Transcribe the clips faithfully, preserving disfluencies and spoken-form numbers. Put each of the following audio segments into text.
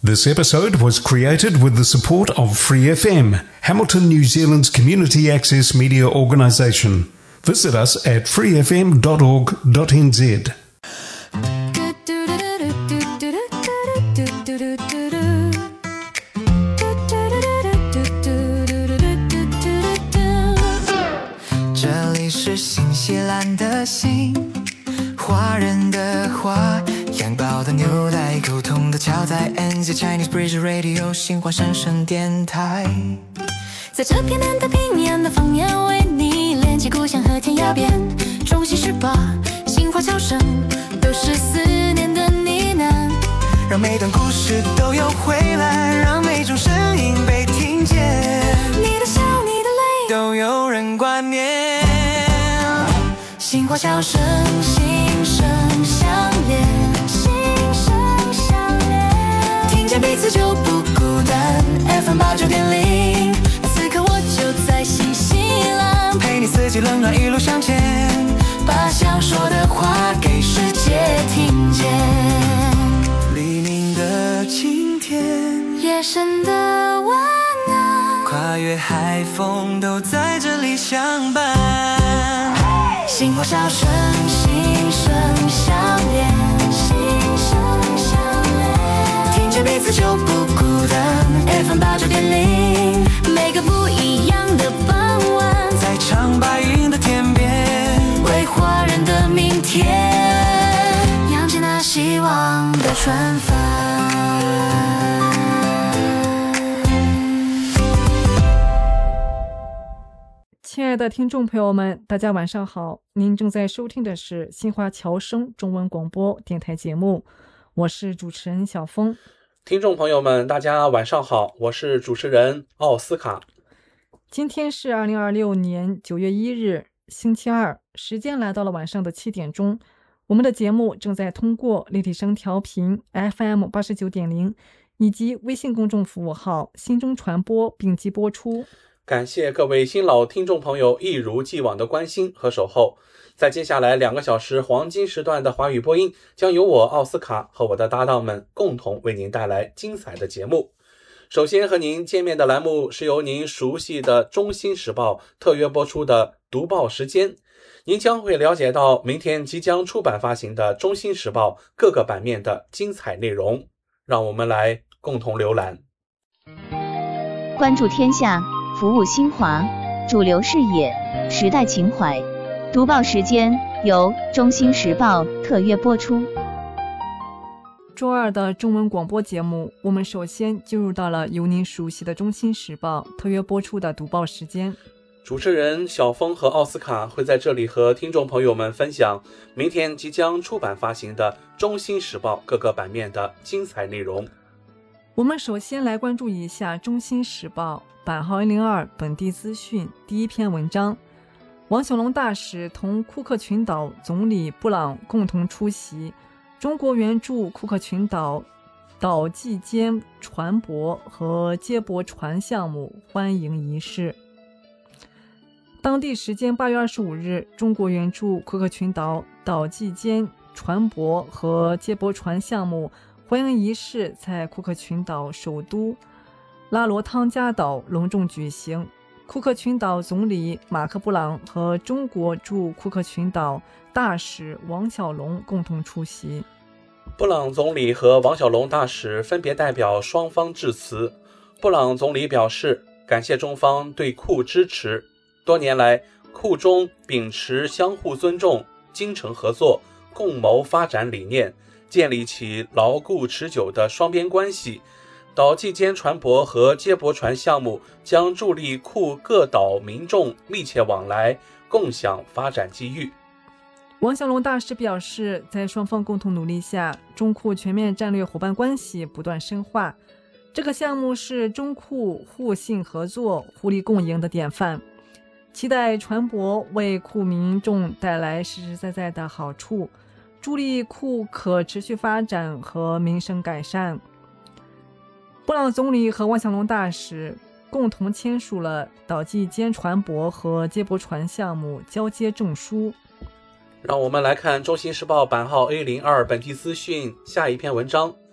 This episode was created with the support of Free F M, Hamilton, New Zealand's community access media organisation. Visit us at free f m dot org dot n z. 这里是新西兰的新，华人的华，养饱的牛奶，沟通的桥在 N Z Chinese Bridge Radio 新华三声电台。 在这片南太平洋的方言为你连接故乡和天涯边，中西十八新华侨生都是思念的呢喃， 让每段故事都有回来，让每种声音被听见， 你的笑你的泪都有人挂念。 新华侨生心声相连，心声相连，听见彼此就不孤单。 F M 八九点零，此刻我就在新西兰， 陪你四季冷暖一路向前， 把想说的话给世界听见。 黎明的晴天， 夜深的晚安， 跨越海风都在这里相伴。 新华侨生心声相连，心声相连，听见彼此就不孤单。 F M 八九点零，每个不一样的傍晚， 在长白云的天边， 为华人的明天扬起那希望的船帆。 亲爱的听众朋友们，大家晚上好，您正在收听的是新华侨生中文广播电台节目，我是主持人小峰。 听众朋友们，大家晚上好，我是主持人奥斯卡。 今天是二零二六年九月一日，星期二，时间来到了晚上的七点钟。我们的节目正在通过立体声调频 F M 八十九点零 以及微信公众服务号新中传播并机播出。 感谢各位新老听众朋友一如既往的关心和守候。在接下来两个小时黄金时段的华语播音，将由我奥斯卡和我的搭档们共同为您带来精彩的节目。首先和您见面的栏目是由您熟悉的中新时报特约播出的读报时间，您将会了解到明天即将出版发行的中新时报各个版面的精彩内容，让我们来共同浏览。 关注天下，服务新华，主流视野，时代情怀。读报时间由中新时报特约播出。 周二的中文广播节目，我们首先进入到了由您熟悉的中新时报特约播出的读报时间。 主持人小峰和奥斯卡会在这里和听众朋友们分享明天即将出版发行的中新时报各个版面的精彩内容。 我们首先来关注一下中新时报版号一零二本地资讯第一篇文章，王小龙大使同库克群岛总理布朗共同出席中国援助库克群岛岛际间船舶和接驳船项目欢迎仪式。当地时间八月二十五日，中国援助库克群岛岛际间船舶和接驳船项目欢迎仪式在库克群岛首都拉罗汤加岛隆重举行。库克群岛总理马克布朗和中国驻库克群岛大使王小龙共同出席。 布朗总理和王小龙大使分别代表双方致辞。布朗总理表示，感谢中方对库支持，多年来库中秉持相互尊重、精诚合作、共谋发展理念，建立起牢固持久的双边关系。岛际间船舶和接驳船项目将助力库各岛民众密切往来，共享发展机遇。 王小龙大使表示，在双方共同努力下，中库全面战略伙伴关系不断深化。这个项目是中库互信合作、互利共赢的典范，期待船舶为库民众带来实实在在的好处，助力库可持续发展和民生改善。布朗总理和王小龙大使共同签署了岛际间船舶和接驳船项目交接证书。 让我们来看中新时报版号 A 零二 本地资讯下一篇文章，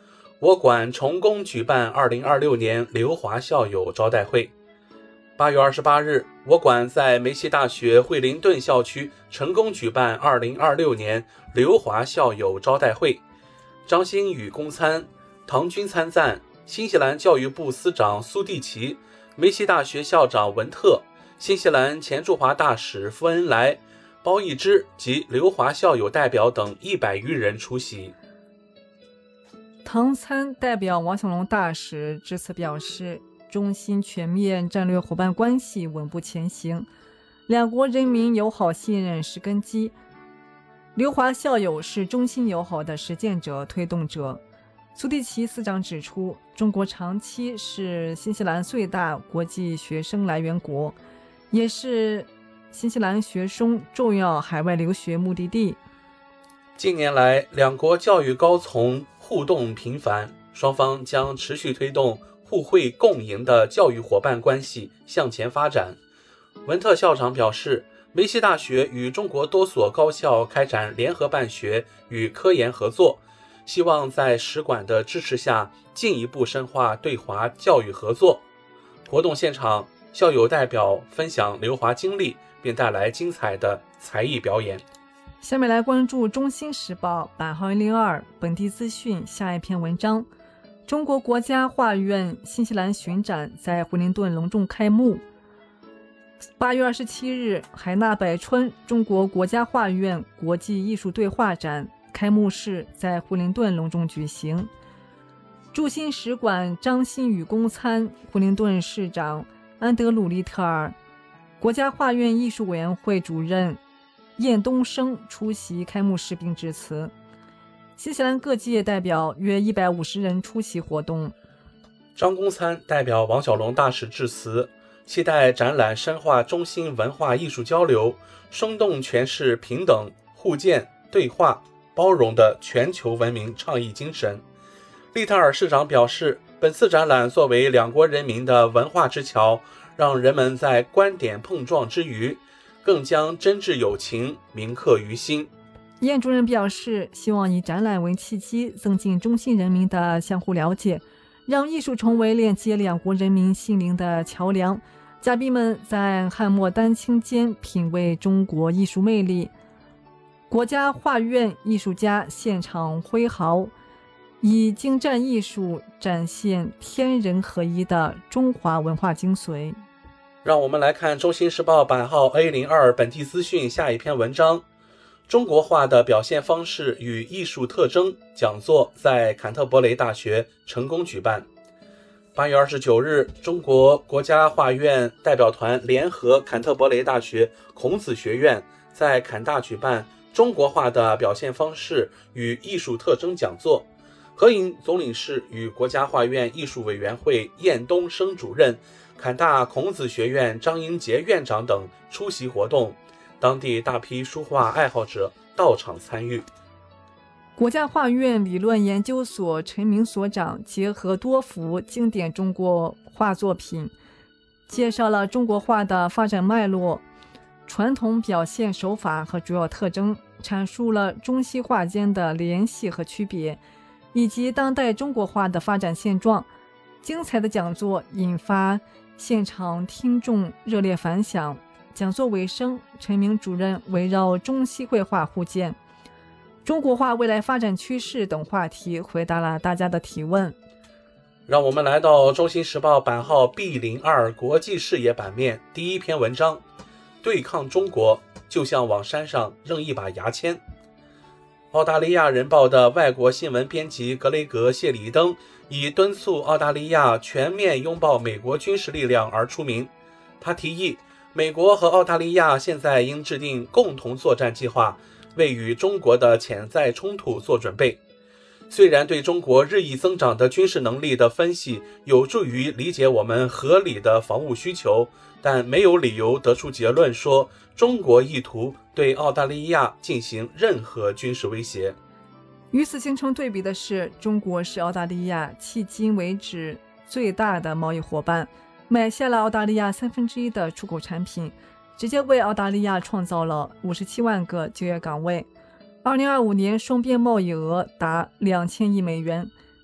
我馆成功举办二零二六年留华校友招待会。八月二十八日，我馆在梅西大学惠灵顿校区成功举办二零二六年留华校友招待会，张馨予公参，唐军参赞，新西兰教育部司长苏蒂奇，梅西大学校长文特，新西兰前驻华大使傅恩来、包义之及留华校友代表等一百余人出席。 唐参代表王小龙大使致辞表示，中新全面战略伙伴关系稳步前行，两国人民友好信任是根基。留华校友是中新友好的实践者、推动者。苏蒂奇司长指出，中国长期是新西兰最大国际学生来源国，也是新西兰学生重要海外留学目的地。 近年来，两国教育高层互动频繁，双方将持续推动互惠共赢的教育伙伴关系向前发展。文特校长表示，梅西大学与中国多所高校开展联合办学与科研合作，希望在使馆的支持下进一步深化对华教育合作。活动现场，校友代表分享留华经历，并带来精彩的才艺表演。 下面来关注中新时报版号一零二本地资讯下一篇文章。中国国家画院新西兰巡展在惠灵顿隆重开幕。八月二十七日，海纳百川中国国家画院国际艺术对话展开幕式在惠灵顿隆重举行。驻新使馆张馨予公参，惠灵顿市长安德鲁利特尔，国家画院艺术委员会主任晏东升出席开幕式并致辞。新西兰各界代表约一百五十人出席活动。 张公参代表王小龙大使致辞，期待展览深化中新文化艺术交流，生动诠释平等、互鉴、对话、包容的全球文明倡议精神。利特尔市长表示，本次展览作为两国人民的文化之桥，让人们在观点碰撞之余，更将真挚友情铭刻于心。 晏主任表示，希望以展览为契机，增进中新人民的相互了解，让艺术成为链接两国人民心灵的桥梁。嘉宾们在汉墨丹青间品味中国艺术魅力。国家画院艺术家现场挥毫，以精湛艺术展现天人合一的中华文化精髓。 让我们来看中新时报版号 A 零二 本地资讯下一篇文章。中国画的表现方式与艺术特征讲座在坎特伯雷大学成功举办。八月二十九日，中国国家画院代表团联合坎特伯雷大学孔子学院在坎大举办中国画的表现方式与艺术特征讲座。何颖总领事与国家画院艺术委员会晏东升主任、坎大孔子学院张英杰院长等出席活动，当地大批书画爱好者到场参与。 国家画院理论研究所陈明所长结合多幅经典中国画作品，介绍了中国画的发展脉络、传统表现手法和主要特征，阐述了中西画间的联系和区别，以及当代中国画的发展现状。精彩的讲座引发现场听众热烈反响。讲座尾声，陈明主任围绕中西绘画互鉴、中国画未来发展趋势等话题回答了大家的提问。 让我们来到中新时报版号 B 零二 国际视野版面第一篇文章，对抗中国就像往山上扔一把牙签。澳大利亚人报的外国新闻编辑格雷格·谢里登以敦促澳大利亚全面拥抱美国军事力量而出名。他提议，美国和澳大利亚现在应制定共同作战计划，为与中国的潜在冲突做准备。虽然对中国日益增长的军事能力的分析有助于理解我们合理的防务需求，但没有理由得出结论说中国意图对澳大利亚进行任何军事威胁。 与此形成对比的是，中国是澳大利亚迄今为止最大的贸易伙伴，买下了澳大利亚三分之一的出口产品，直接为澳大利亚创造了五十七万个就业岗位。二零二五年双边贸易额达两千亿美元，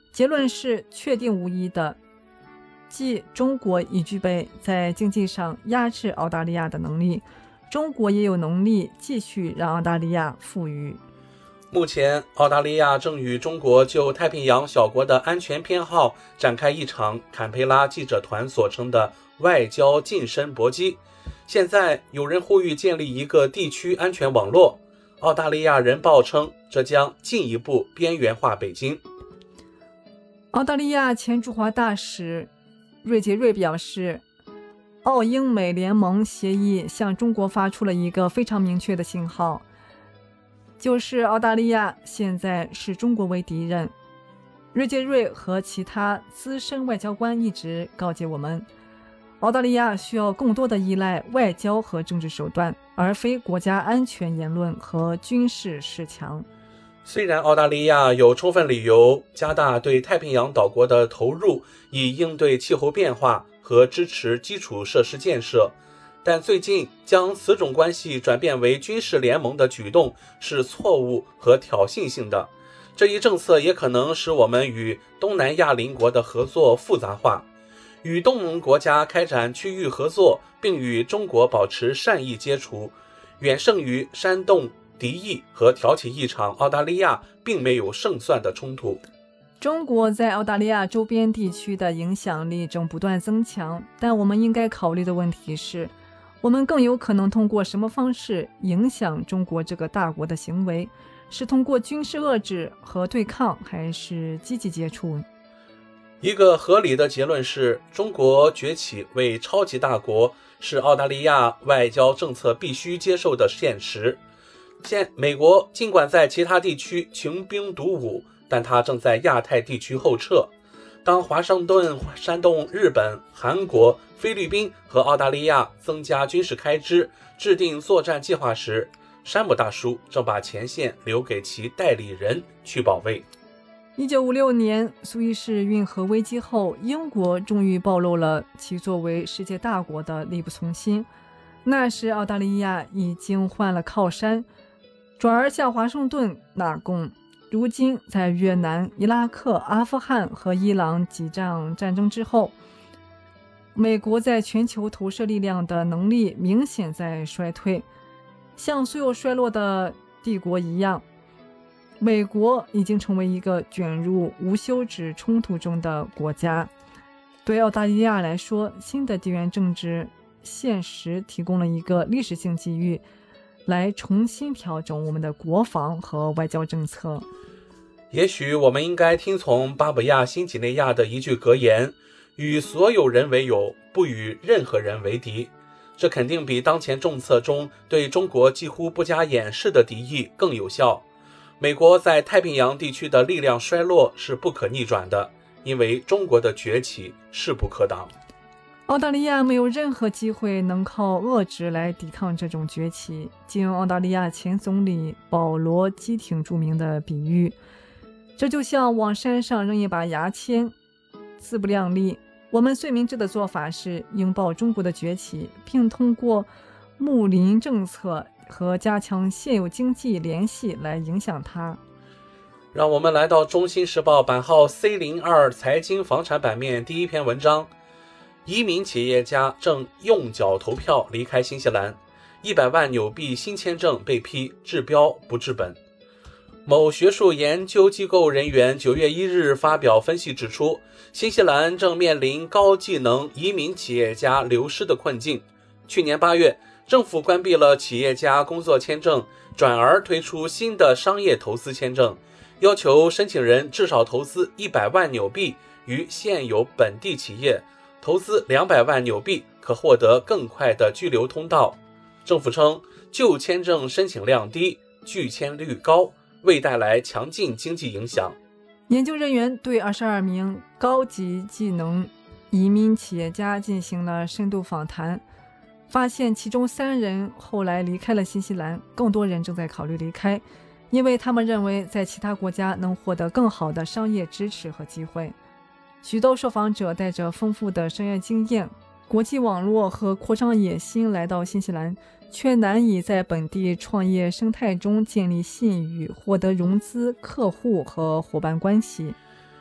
结论是确定无疑的，即中国已具备在经济上压制澳大利亚的能力，中国也有能力继续让澳大利亚富裕。 目前，澳大利亚正与中国就太平洋小国的安全偏好展开一场坎培拉记者团所称的外交近身搏击。现在有人呼吁建立一个地区安全网络，澳大利亚人报称这将进一步边缘化北京。 澳大利亚前驻华大使瑞杰瑞表示，澳英美联盟协议向中国发出了一个非常明确的信号，就是澳大利亚现在视中国为敌人。瑞杰瑞和其他资深外交官一直告诫我们，澳大利亚需要更多的依赖外交和政治手段，而非国家安全言论和军事示强。 虽然澳大利亚有充分理由加大对太平洋岛国的投入，以应对气候变化和支持基础设施建设，但最近将此种关系转变为军事联盟的举动是错误和挑衅性的。这一政策也可能使我们与东南亚邻国的合作复杂化。与东盟国家开展区域合作，并与中国保持善意接触，远胜于煽动敌意和挑起一场澳大利亚并没有胜算的冲突。 中国在澳大利亚周边地区的影响力正不断增强，但我们应该考虑的问题是，我们更有可能通过什么方式影响中国这个大国的行为？是通过军事遏制和对抗，还是积极接触？ 一个合理的结论是，中国崛起为超级大国是澳大利亚外交政策必须接受的现实。现美国尽管在其他地区穷兵黩武，但它正在亚太地区后撤。当华盛顿煽动日本、韩国、菲律宾和澳大利亚增加军事开支，制定作战计划时，山姆大叔正把前线留给其代理人去保卫。 一九五六年苏伊士运河危机后，英国终于暴露了其作为世界大国的力不从心。那时澳大利亚已经换了靠山，转而向华盛顿纳贡。如今在越南、伊拉克、阿富汗和伊朗几场战争之后，美国在全球投射力量的能力明显在衰退。像所有衰落的帝国一样，美国已经成为一个卷入无休止冲突中的国家。对澳大利亚来说，新的地缘政治现实提供了一个历史性机遇，来重新调整我们的国防和外交政策。 也许我们应该听从巴布亚新几内亚的一句格言：与所有人为友，不与任何人为敌。这肯定比当前政策中对中国几乎不加掩饰的敌意更有效。美国在太平洋地区的力量衰落是不可逆转的，因为中国的崛起势不可挡。 澳大利亚没有任何机会能靠遏制来抵抗这种崛起。借用澳大利亚前总理保罗·基挺著名的比喻，这就像往山上扔一把牙签，自不量力。我们最明智的做法是拥抱中国的崛起，并通过睦邻政策和加强现有经济联系来影响它。 让我们来到中新时报版号 C 零二 财经房产版面第一篇文章：移民企业家正用脚投票离开新西兰，一百万纽币新签证被批治标不治本。某学术研究机构人员九月一日发表分析指出，新西兰正面临高技能移民企业家流失的困境。去年八月，政府关闭了企业家工作签证，转而推出新的商业投资签证，要求申请人至少投资一百万纽币于现有本地企业，投资两百万纽币可获得更快的居留通道。政府称，旧签证申请量低，拒签率高，未带来强劲经济影响。 研究人员对二十二名高级技能移民企业家进行了深度访谈，发现其中三人后来离开了新西兰，更多人正在考虑离开，因为他们认为在其他国家能获得更好的商业支持和机会。许多受访者带着丰富的商业经验、国际网络和扩张野心来到新西兰，却难以在本地创业生态中建立信誉，获得融资、客户和伙伴关系。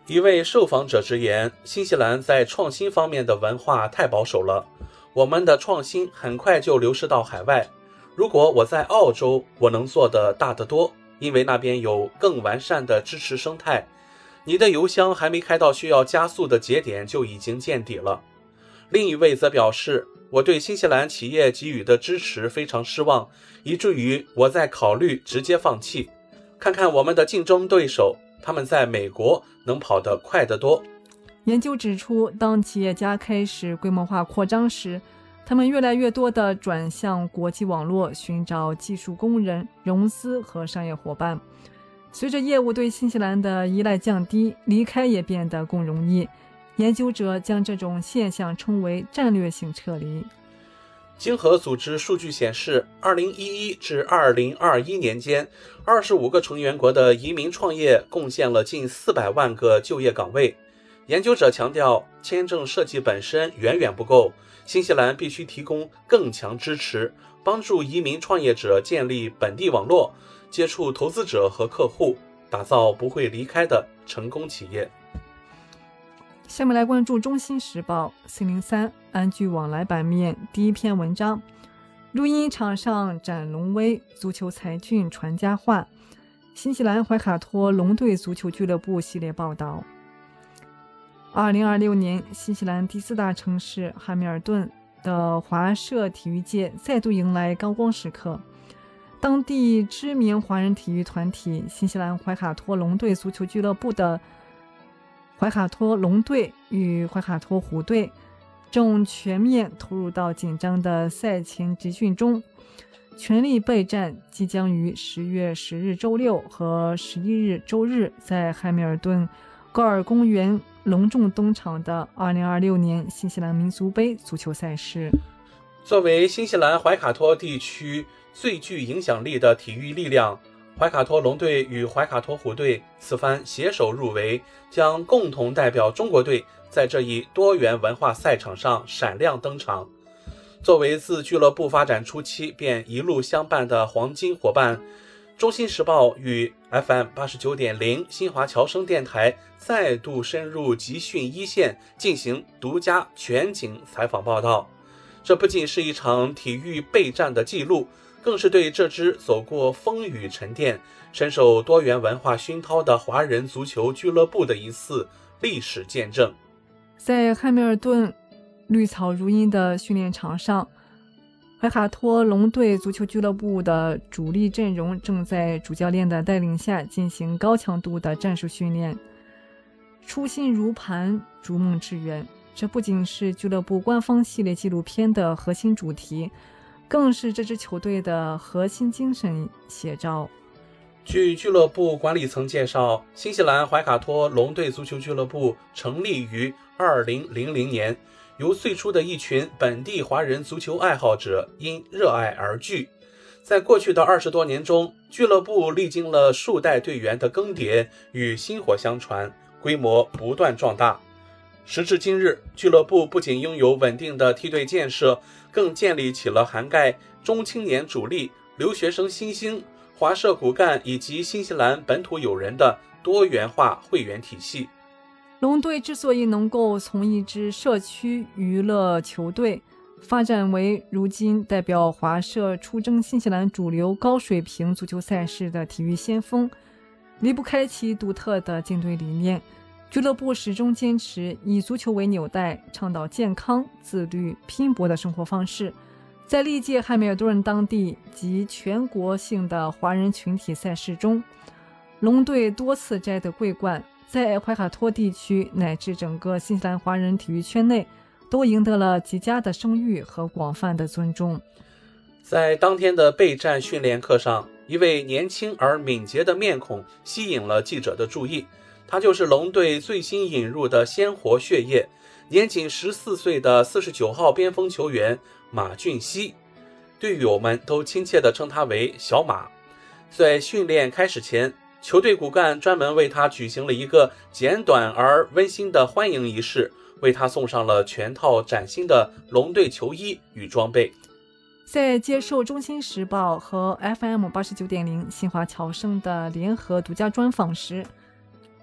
一位受访者直言，新西兰在创新方面的文化太保守了，我们的创新很快就流失到海外。如果我在澳洲，我能做的大得多，因为那边有更完善的支持生态。你的油箱还没开到需要加速的节点就已经见底了。另一位则表示，我对新西兰企业给予的支持非常失望，以至于我在考虑直接放弃。看看我们的竞争对手，他们在美国能跑得快得多。 研究指出，当企业家开始规模化扩张时，他们越来越多地转向国际网络，寻找技术工人、融资和商业伙伴。随着业务对新西兰的依赖降低，离开也变得更容易。研究者将这种现象称为战略性撤离。 经合组织数据显示，二零一一至二零二一年间，二十五个成员国的移民创业贡献了近四百万个就业岗位。研究者强调，签证设计本身远远不够，新西兰必须提供更强支持，帮助移民创业者建立本地网络，接触投资者和客户，打造不会离开的成功企业。 下面来关注《中新时报》四零三安居往来版面第一篇文章：录音场上展龙威，足球才俊传佳话。新西兰怀卡托龙队足球俱乐部系列报道。二零二六年，新西兰第四大城市汉密尔顿的华社体育界再度迎来高光时刻。当地知名华人体育团体新西兰怀卡托龙队足球俱乐部的怀卡托龙队与怀卡托虎队正全面投入到紧张的赛前集训中，全力备战即将于十月十日周六和十一日周日在汉密尔顿高尔公园隆重登场的二零二六年新西兰民族杯足球赛事。 作为新西兰怀卡托地区最具影响力的体育力量，怀卡托龙队与怀卡托虎队此番携手入围，将共同代表中国队在这一多元文化赛场上闪亮登场。作为自俱乐部发展初期便一路相伴的黄金伙伴，中新时报与 F M 八十九点零 新华侨生电台再度深入集训一线，进行独家全景采访报道。这不仅是一场体育备战的记录，更是对这支走过风雨沉淀、深受多元文化熏陶的华人足球俱乐部的一次历史见证。 在汉密尔顿绿草如茵的训练场上，怀卡托龙队足球俱乐部的主力阵容正在主教练的带领下进行高强度的战术训练。初心如磐，逐梦致远，这不仅是俱乐部官方系列纪录片的核心主题，更是这支球队的核心精神写照。 据俱乐部管理层介绍，新西兰怀卡托龙队足球俱乐部成立于二零零零年，由最初的一群本地华人足球爱好者因热爱而聚。在过去的二十多年中，俱乐部历经了数代队员的更迭与薪火相传，规模不断壮大。时至今日，俱乐部不仅拥有稳定的梯队建设，更建立起了涵盖中青年主力、留学生新星、华社骨干以及新西兰本土友人的多元化会员体系。 龙队之所以能够从一支社区娱乐球队发展为如今代表华社出征新西兰主流高水平足球赛事的体育先锋，离不开其独特的竞队理念。俱乐部始终坚持以足球为纽带，倡导健康、自律、拼搏的生活方式。在历届汉密尔顿当地及全国性的华人群体赛事中，龙队多次摘得桂冠，在怀卡托地区乃至整个新西兰华人体育圈内都赢得了极佳的声誉和广泛的尊重。 在当天的备战训练课上，一位年轻而敏捷的面孔吸引了记者的注意，他就是龙队最新引入的鲜活血液，年仅十四岁的四十九号边锋球员马俊熙，队友们都亲切地称他为小马。在训练开始前，球队骨干专门为他举行了一个简短而温馨的欢迎仪式，为他送上了全套崭新的龙队球衣与装备。 在接受中新时报和 F M 八十九点零 新华侨生的联合独家专访时，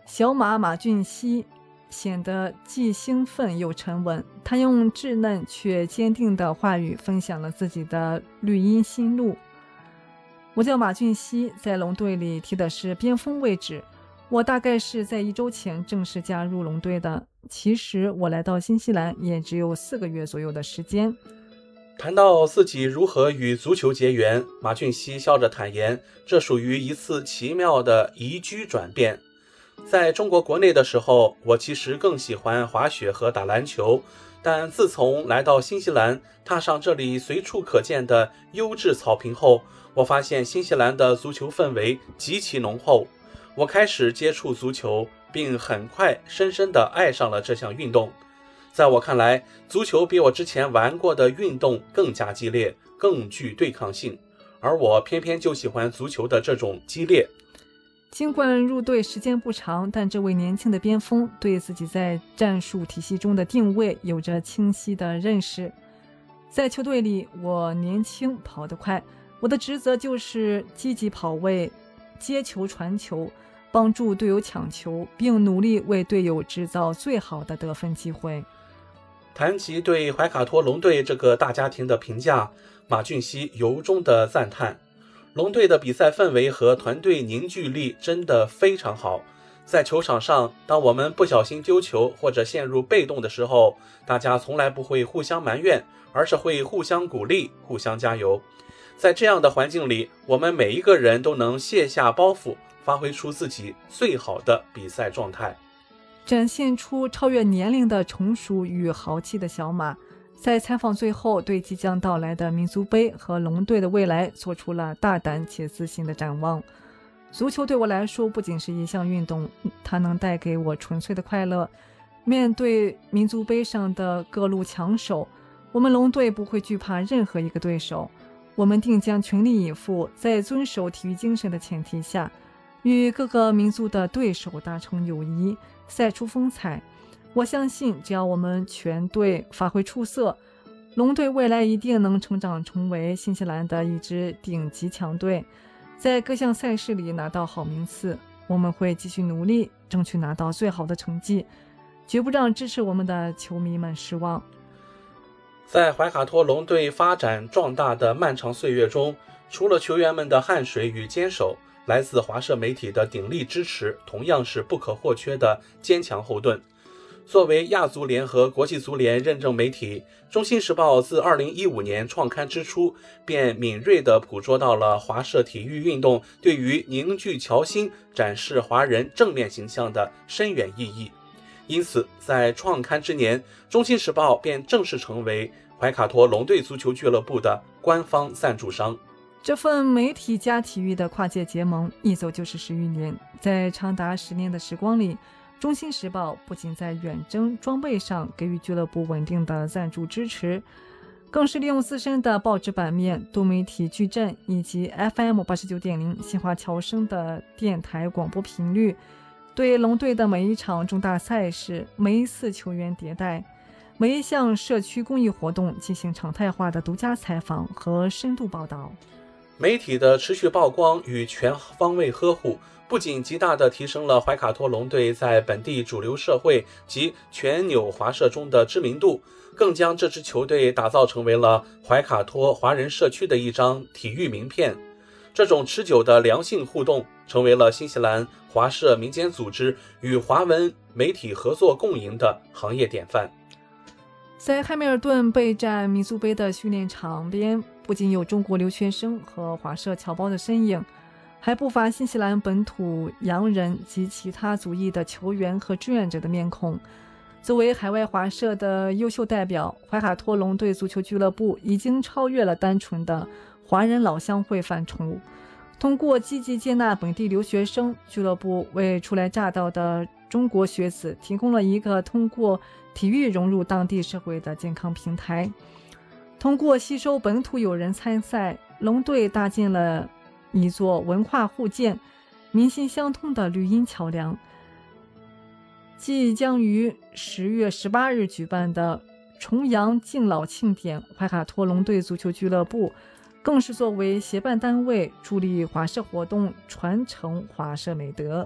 小马马俊熙显得既兴奋又沉稳，他用稚嫩却坚定的话语分享了自己的绿茵心路。我叫马俊熙，在龙队里踢的是边锋位置。我大概是在一周前正式加入龙队的，其实我来到新西兰也只有四个月左右的时间。 谈到自己如何与足球结缘，马俊熙笑着坦言，这属于一次奇妙的移居转变。在中国国内的时候，我其实更喜欢滑雪和打篮球，但自从来到新西兰，踏上这里随处可见的优质草坪后，我发现新西兰的足球氛围极其浓厚。我开始接触足球，并很快深深地爱上了这项运动。在我看来，足球比我之前玩过的运动更加激烈，更具对抗性，而我偏偏就喜欢足球的这种激烈。 尽管入队时间不长，但这位年轻的边锋对自己在战术体系中的定位有着清晰的认识。在球队里，我年轻，跑得快，我的职责就是积极跑位、接球传球，帮助队友抢球，并努力为队友制造最好的得分机会。 谈及对怀卡托龙队这个大家庭的评价，马俊熙由衷的赞叹。龙队的比赛氛围和团队凝聚力真的非常好。在球场上，当我们不小心丢球或者陷入被动的时候，大家从来不会互相埋怨，而是会互相鼓励，互相加油。在这样的环境里，我们每一个人都能卸下包袱，发挥出自己最好的比赛状态， 展现出超越年龄的成熟与豪气的小马，在采访最后对即将到来的民族杯和龙队的未来做出了大胆且自信的展望。足球对我来说不仅是一项运动，它能带给我纯粹的快乐。面对民族杯上的各路强手，我们龙队不会惧怕任何一个对手，我们定将全力以赴，在遵守体育精神的前提下，与各个民族的对手达成友谊，赛出风采。我相信只要我们全队发挥出色，龙队未来一定能成长成为新西兰的一支顶级强队，在各项赛事里拿到好名次。我们会继续努力，争取拿到最好的成绩，绝不让支持我们的球迷们失望。 在怀卡托龙队发展壮大的漫长岁月中，除了球员们的汗水与坚守，来自华社媒体的鼎力支持同样是不可或缺的坚强后盾。作为亚足联和国际足联认证媒体，中新时报自二零一五年创刊之初，便敏锐地捕捉到了华社体育运动对于凝聚侨心、展示华人正面形象的深远意义。因此，在创刊之年，中新时报便正式成为怀卡托龙队足球俱乐部的官方赞助商。 这份媒体加体育的跨界结盟一走就是十余年，在长达十年的时光里，中新时报不仅在远征装备上给予俱乐部稳定的赞助支持，更是利用自身的报纸版面、多媒体矩阵以及 F M 八十九点零 新华侨声的电台广播频率，对龙队的每一场重大赛事、每一次球员迭代、每一项社区公益活动进行常态化的独家采访和深度报道。 媒体的持续曝光与全方位呵护，不仅极大地提升了怀卡托龙队在本地主流社会及全纽华社中的知名度，更将这支球队打造成为了怀卡托华人社区的一张体育名片。这种持久的良性互动成为了新西兰华社民间组织与华文媒体合作共赢的行业典范。 在汉密尔顿备战民族杯的训练场边，不仅有中国留学生和华社侨胞的身影，还不乏新西兰本土洋人及其他族裔的球员和志愿者的面孔。作为海外华社的优秀代表，怀卡托龙队足球俱乐部已经超越了单纯的华人老乡会范畴。通过积极接纳本地留学生，俱乐部为初来乍到的中国学子提供了一个通过体育融入当地社会的健康平台。通过吸收本土友人参赛，龙队搭建了一座文化互鉴、民心相通的绿荫桥梁。即将于十月十八日举办的重阳敬老庆典，怀卡托龙队足球俱乐部更是作为协办单位，助力华社活动，传承华社美德。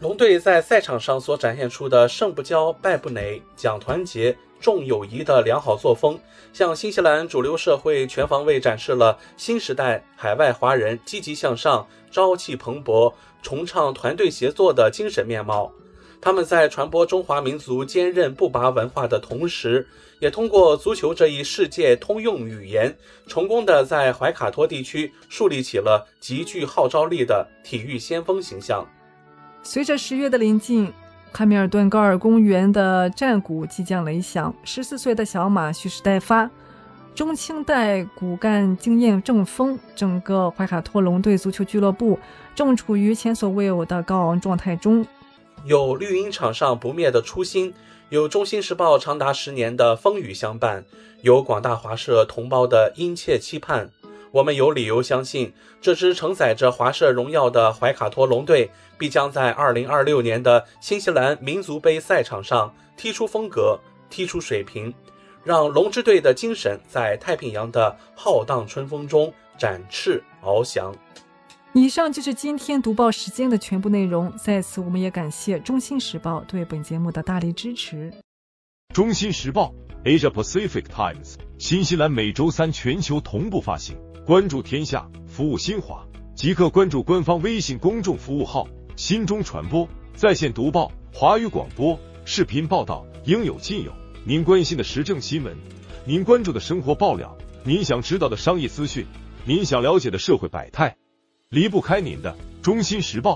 龙队在赛场上所展现出的胜不骄、败不馁、讲团结、重友谊的良好作风，向新西兰主流社会全方位展示了新时代海外华人积极向上、朝气蓬勃、崇尚团队协作的精神面貌。他们在传播中华民族坚韧不拔文化的同时，也通过足球这一世界通用语言，成功地在怀卡托地区树立起了极具号召力的体育先锋形象。 随着十月的临近，汉密尔顿高尔公园的战鼓即将擂响，十四岁的小马蓄势待发，中青代骨干经验正丰，整个怀卡托龙队足球俱乐部正处于前所未有的高昂状态中。 有绿茵场上不灭的初心，有中新时报长达十年的风雨相伴，有广大华社同胞的殷切期盼。我们有理由相信，这支承载着华社荣耀的怀卡托龙队必将在二零二六年的新西兰民族杯赛场上踢出风格，踢出水平，让龙之队的精神在太平洋的浩荡春风中展翅翱翔。 以上就是今天读报时间的全部内容，在此我们也感谢中新时报对本节目的大力支持。 中新时报 Asia Pacific Times 新西兰每周三全球同步发行，关注天下，服务新华，即刻关注官方微信公众服务号新中传播，在线读报、华语广播、视频报道应有尽有。您关心的时政新闻，您关注的生活爆料，您想知道的商业资讯，您想了解的社会百态，离不开您的中新时报。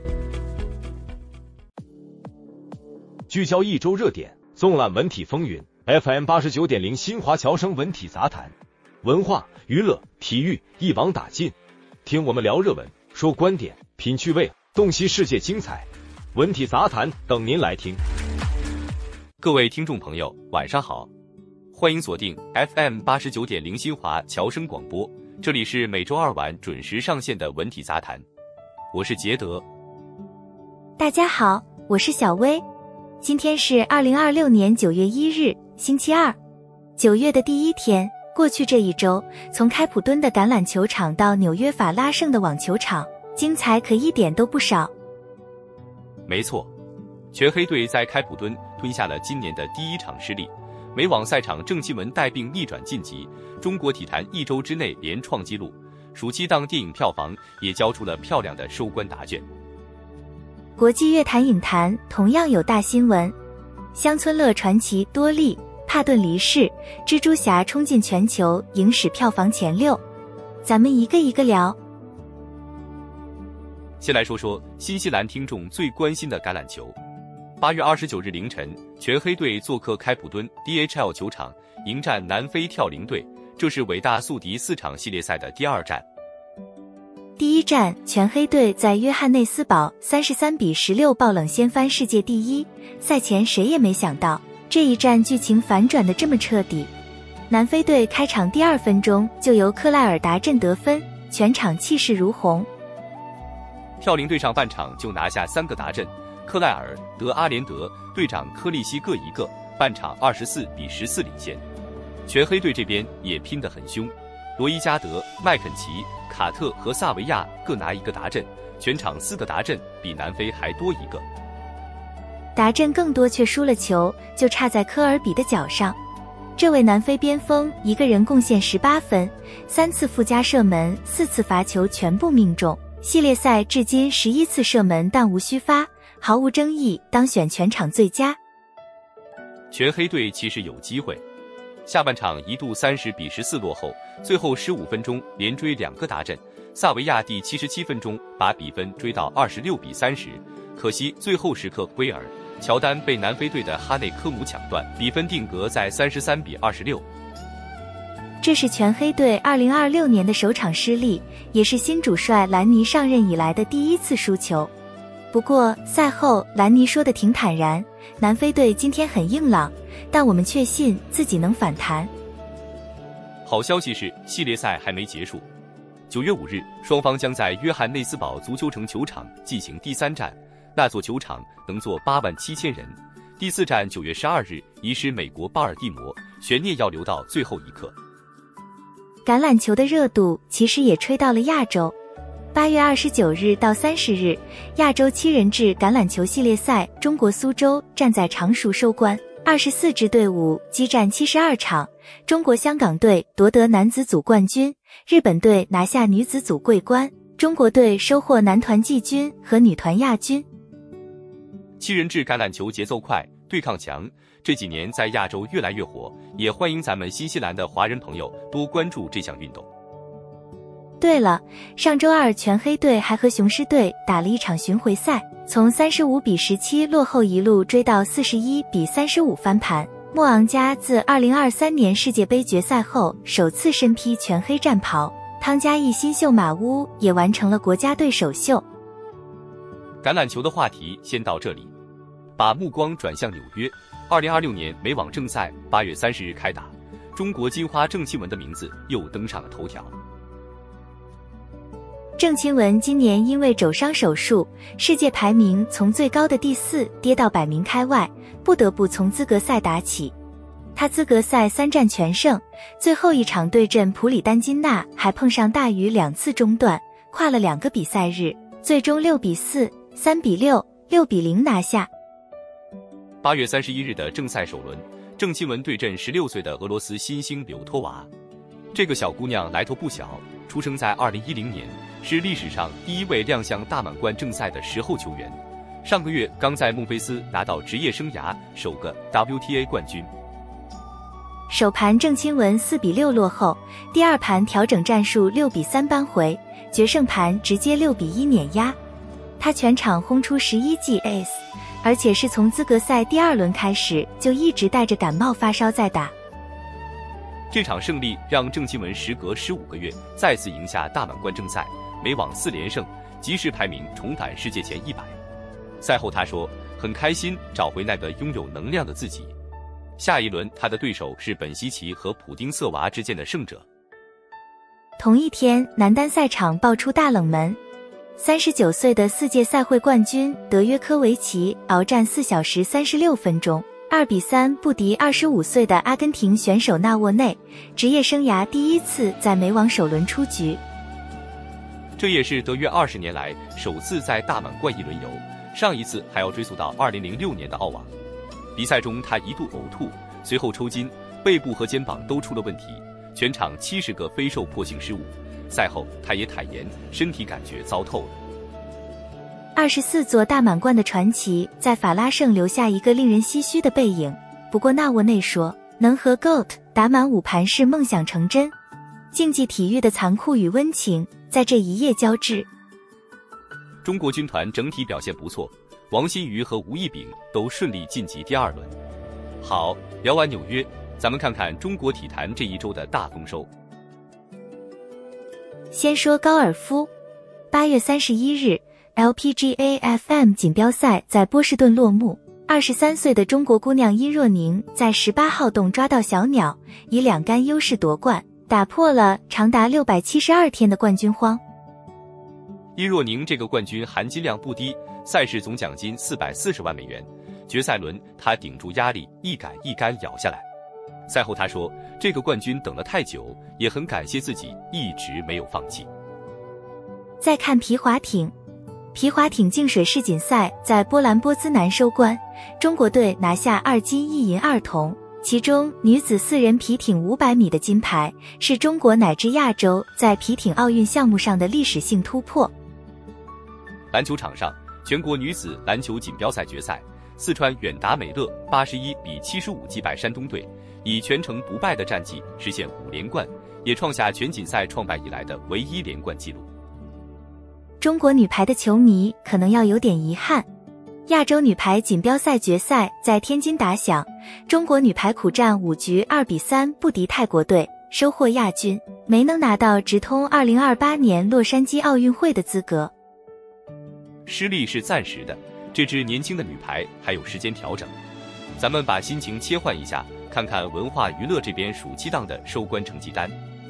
聚焦一周热点，纵览文体风云。 F M 八十九点零新华侨生文体杂谈，文化、娱乐、体育一网打尽。听我们聊热文，说观点，品趣味，洞悉世界精彩。文体杂谈等您来听。 各位听众朋友，晚上好，欢迎锁定 F M 八十九点零新华侨生广播，这里是每周二晚准时上线的文体杂谈，我是杰德。 大家好，我是小薇。今天是二零二六年九月一日，星期二。九月的第一天，过去这一周，从开普敦的橄榄球场到纽约法拉盛的网球场，精彩可一点都不少。 没错，全黑队在开普敦吞下了今年的第一场失利。美网赛场郑钦文带病逆转晋级，中国体坛一周之内连创纪录，暑期档电影票房也交出了漂亮的收官答卷。 国际乐坛影坛同样有大新闻，乡村乐传奇多利·帕顿离世，蜘蛛侠冲进全球影史票房前六。咱们一个一个聊。 先来说说新西兰听众最关心的橄榄球。八月二十九日凌晨，全黑队做客开普敦 D H L 球场迎战南非跳羚队，这是伟大宿敌四场系列赛的第二战。 第一战，全黑队在约翰内斯堡三十三比十六爆冷掀翻世界第一。赛前谁也没想到，这一战剧情反转得这么彻底。南非队开场第二分钟就由克莱尔达阵得分，全场气势如虹。 跳羚队上半场就拿下三个达阵，克莱尔、德阿连德、队长科利西各一个，半场二十四比十四领先。全黑队这边也拼得很凶，罗伊加德、麦肯齐、卡特和萨维亚各拿一个达阵，全场四个达阵，比南非还多一个。 达阵更多却输了球，就差在科尔比的脚上。这位南非边锋一个人贡献十八分，三次附加射门，四次罚球全部命中。系列赛至今十一次射门但无虚发，毫无争议，当选全场最佳。 全黑队其实有机会，下半场一度三十比十四落后，最后十五分钟连追两个达阵，萨维亚第七十七分钟把比分追到二十六比三十，可惜最后时刻威尔乔丹被南非队的哈内科姆抢断，比分定格在三十三比二十六。 这是全黑队二零二六年的首场失利，也是新主帅兰尼上任以来的第一次输球。不过赛后兰尼说的挺坦然，南非队今天很硬朗，但我们确信自己能反弹。 好消息是系列赛还没结束，九月五日双方将在约翰内斯堡足球城球场进行第三战，那座球场能坐八万七千人。第四站九月十二日移师美国巴尔的摩，悬念要留到最后一刻。 橄榄球的热度其实也吹到了亚洲。 八月二十九日到三十日，亚洲七人制橄榄球系列赛，中国苏州站在常熟收官，二十四支队伍激战七十二场，中国香港队夺得男子组冠军，日本队拿下女子组桂冠，中国队收获男团季军和女团亚军。 七人制橄榄球节奏快，对抗强，这几年在亚洲越来越火，也欢迎咱们新西兰的华人朋友多关注这项运动。 对了，上周二全黑队还和雄狮队打了一场巡回赛，从三十五比十七落后一路追到四十一比三十五翻盘。莫昂加自二零二三年世界杯决赛后首次身披全黑战袍，汤加一新秀马乌也完成了国家队首秀。 橄榄球的话题先到这里，把目光转向纽约。二零二六年美网正赛八月三十日开打，中国金花郑钦文的名字又登上了头条。 郑钦文今年因为肘伤手术，世界排名从最高的第四跌到百名开外，不得不从资格赛打起。他资格赛三战全胜，最后一场对阵普里丹金娜还碰上大雨两次中断，跨了两个比赛日，最终六比四、三比六、六比零拿下。 八月三十一日的正赛首轮，郑钦文对阵十六岁的俄罗斯新星柳托娃。这个小姑娘来头不小，出生在二零一零年，是历史上第一位亮相大满贯正赛的十后球员。上个月刚在孟菲斯拿到职业生涯首个 W T A 冠军。 首盘郑钦文四比六落后，第二盘调整战术六比三扳回，决胜盘直接六比一碾压。他全场轰出十一记 ace， 而且是从资格赛第二轮开始就一直带着感冒发烧在打。 这场胜利让郑钦文时隔十五个月再次赢下大满贯正赛，美网四连胜，及时排名重返世界前一百。赛后他说，很开心找回那个拥有能量的自己。下一轮他的对手是本西奇和普丁瑟娃之间的胜者。 同一天，男单赛场爆出大冷门，三十九岁的世界赛会冠军德约科维奇鏖战四小时三十六分钟，二比三不敌二十五岁的阿根廷选手纳沃内，职业生涯第一次在美网首轮出局。 这也是德约二十年来首次在大满贯一轮游，上一次还要追溯到二零零六年的澳网。比赛中他一度呕吐，随后抽筋，背部和肩膀都出了问题，全场七十个非受迫性失误。赛后他也坦言，身体感觉糟透了。 二十四座大满贯的传奇在法拉盛留下一个令人唏嘘的背影。不过纳沃内说，能和 G O A T 打满五盘是梦想成真。竞技体育的残酷与温情在这一夜交织。 中国军团整体表现不错，王欣瑜和吴亦丙都顺利晋级第二轮。好，聊完纽约，咱们看看中国体坛这一周的大丰收。 先说高尔夫，八月三十一日 L P G A F M 锦标赛在波士顿落幕。二十三岁的中国姑娘殷若宁在十八号洞抓到小鸟，以两杆优势夺冠，打破了长达六百七十二天的冠军荒。 殷若宁这个冠军含金量不低，赛事总奖金四百四十万美元。决赛轮他顶住压力，一杆一杆咬下来。赛后他说，这个冠军等了太久，也很感谢自己一直没有放弃。 再看皮划艇，皮划艇净水世锦赛在波兰波兹南收官，中国队拿下二金一银二铜，其中女子四人皮艇五百米的金牌是中国乃至亚洲在皮艇奥运项目上的历史性突破。 篮球场上，全国女子篮球锦标赛决赛，四川远达美乐八十一比七十五击败山东队，以全程不败的战绩实现五连冠，也创下全锦赛创办以来的唯一连冠纪录。 中国女排的球迷可能要有点遗憾，亚洲女排锦标赛决赛在天津打响，中国女排苦战五局二比三不敌泰国队，收获亚军，没能拿到直通二零二八年洛杉矶奥运会的资格。 失利是暂时的，这支年轻的女排还有时间调整。咱们把心情切换一下，看看文化娱乐这边暑期档的收官成绩单。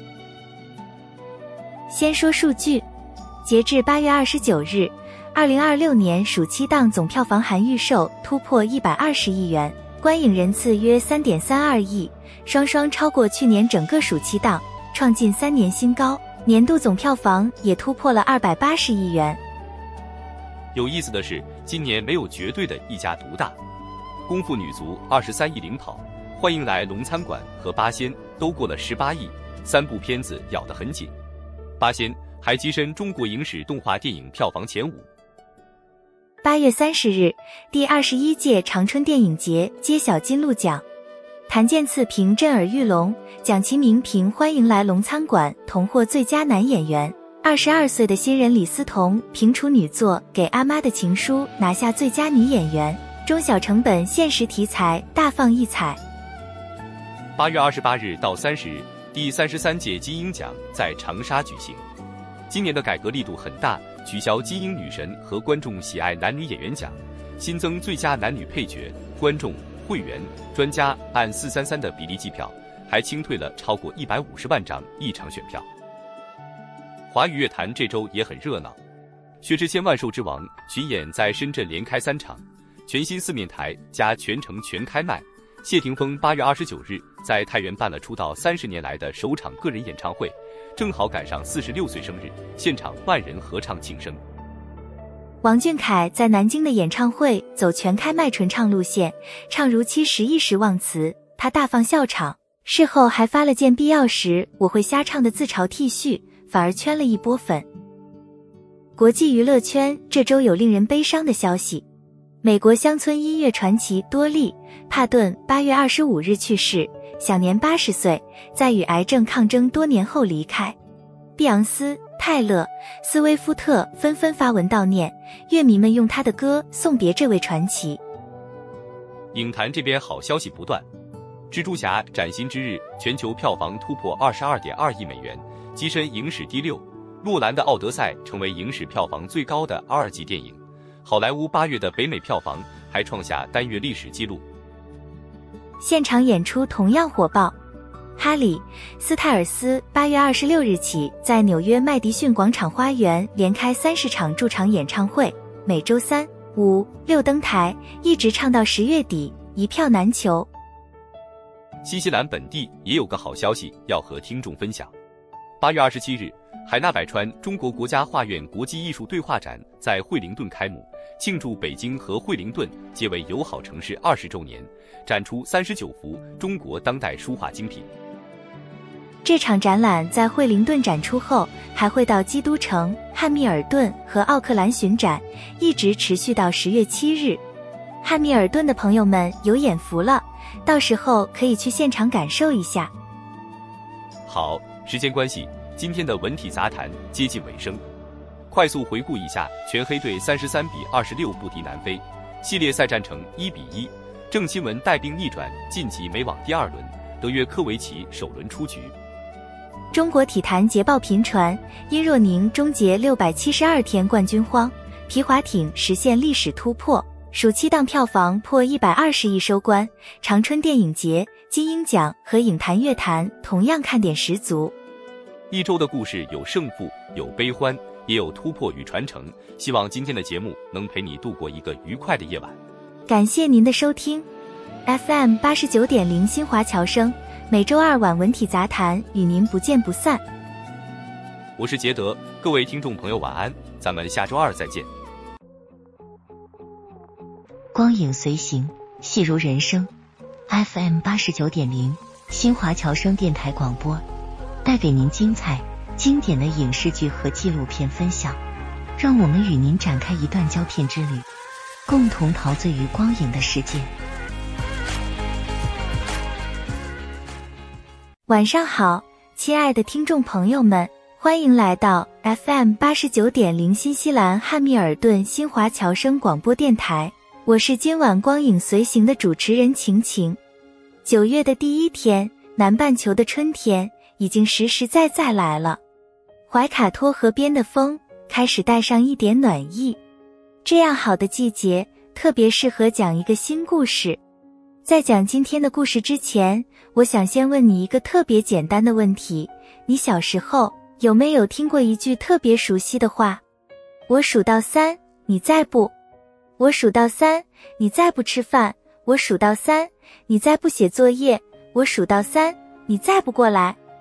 先说数据，截至八月二十九日，二零二六年暑期档总票房含预售突破一百二十亿元，观影人次约 三点三二亿，双双超过去年整个暑期档，创近三年新高。 年度总票房也突破了二百八十亿元。 有意思的是，今年没有绝对的一家独大，《功夫女足》二十三亿领跑，《欢迎来龙餐馆》和《八仙》都过了十八亿，三部片子咬得很紧。《八仙》还跻身中国影史动画电影票房前五。 八月三十日，第二十一届长春电影节揭晓金鹿奖，谭健次凭《震耳欲聋》，蒋奇明凭《欢迎来龙餐馆》同获最佳男演员。二十二岁的新人李思彤凭处女作《给阿妈的情书》拿下最佳女演员。中小成本现实题材大放异彩。 八月二十八日到三十日，第三十三届金鹰奖在长沙举行。今年的改革力度很大，取消金鹰女神和观众喜爱男女演员奖，新增最佳男女配角、观众、会员、专家按四三三的比例计票，还清退了超过一百五十万张异常选票。华语乐坛这周也很热闹，薛之谦万寿之王巡演在深圳连开三场，全新四面台加全程全开麦。谢霆锋八月二十九日在太原办了出道三十年来的首场个人演唱会，正好赶上四十六岁生日，现场万人合唱庆生。 王俊凯在南京的演唱会走全开麦纯唱路线，唱如期十一时忘词，他大放笑场，事后还发了件必要时我会瞎唱的自嘲 T 恤，反而圈了一波粉。国际娱乐圈这周有令人悲伤的消息，美国乡村音乐传奇多莉·帕顿八月二十五日去世，享年八十岁，在与癌症抗争多年后离开。碧昂斯、泰勒、斯威夫特纷纷发文悼念，乐迷们用他的歌送别这位传奇。 影坛这边好消息不断，蜘蛛侠崭新之日全球票房突破 二十二点二亿美元，跻身影史第六。诺兰的《奥德赛》成为影史票房最高的 R 级电影。好莱坞八月的北美票房还创下单月历史纪录。 现场演出同样火爆，哈里·斯泰尔斯八月二十六日起在纽约麦迪逊广场花园连开三十场驻场演唱会，每周三、五、六登台，一直唱到十月底，一票难求。 新西兰本地也有个好消息要和听众分享。八月二十七日，海纳百川中国国家画院国际艺术对话展在惠灵顿开幕，庆祝北京和惠灵顿结为友好城市二十周年，展出三十九幅中国当代书画精品。 这场展览在惠灵顿展出后，还会到基督城、汉密尔顿和奥克兰巡展，一直持续到十月七日。汉密尔顿的朋友们有眼福了，到时候可以去现场感受一下。 好，时间关系，今天的文体杂谈接近尾声，快速回顾一下：全黑队三十三比二十六不敌南非，系列赛战成一比一，郑钦文带兵逆转晋级美网第二轮，德约科维奇首轮出局。 中国体坛捷报频传，殷若宁终结六百七十二天冠军荒，皮划艇实现历史突破，暑期档票房破一百二十亿收官，长春电影节、金鹰奖和影坛乐坛同样看点十足。 一周的故事有胜负，有悲欢，也有突破与传承，希望今天的节目能陪你度过一个愉快的夜晚。 感谢您的收听 F M 八十九点零 新华侨声，每周二晚文体杂谈与您不见不散。 我是杰德，各位听众朋友晚安，咱们下周二再见。 光影随行，戏如人生。F M 八十九点零 新华侨声电台广播，带给您精彩经典的影视剧和纪录片分享，让我们与您展开一段胶片之旅，共同陶醉于光影的世界。 晚上好，亲爱的听众朋友们，欢迎来到 F M 八十九点零 新西兰汉密尔顿新华侨声广播电台，我是今晚光影随行的主持人晴晴。九月的第一天，南半球的春天已经实实在在来了，怀卡托河边的风开始带上一点暖意，这样好的季节特别适合讲一个新故事。在讲今天的故事之前，我想先问你一个特别简单的问题，你小时候有没有听过一句特别熟悉的话？我数到三，你再不；我数到三，你再不吃饭；我数到三，你再不写作业；我数到三，你再不过来。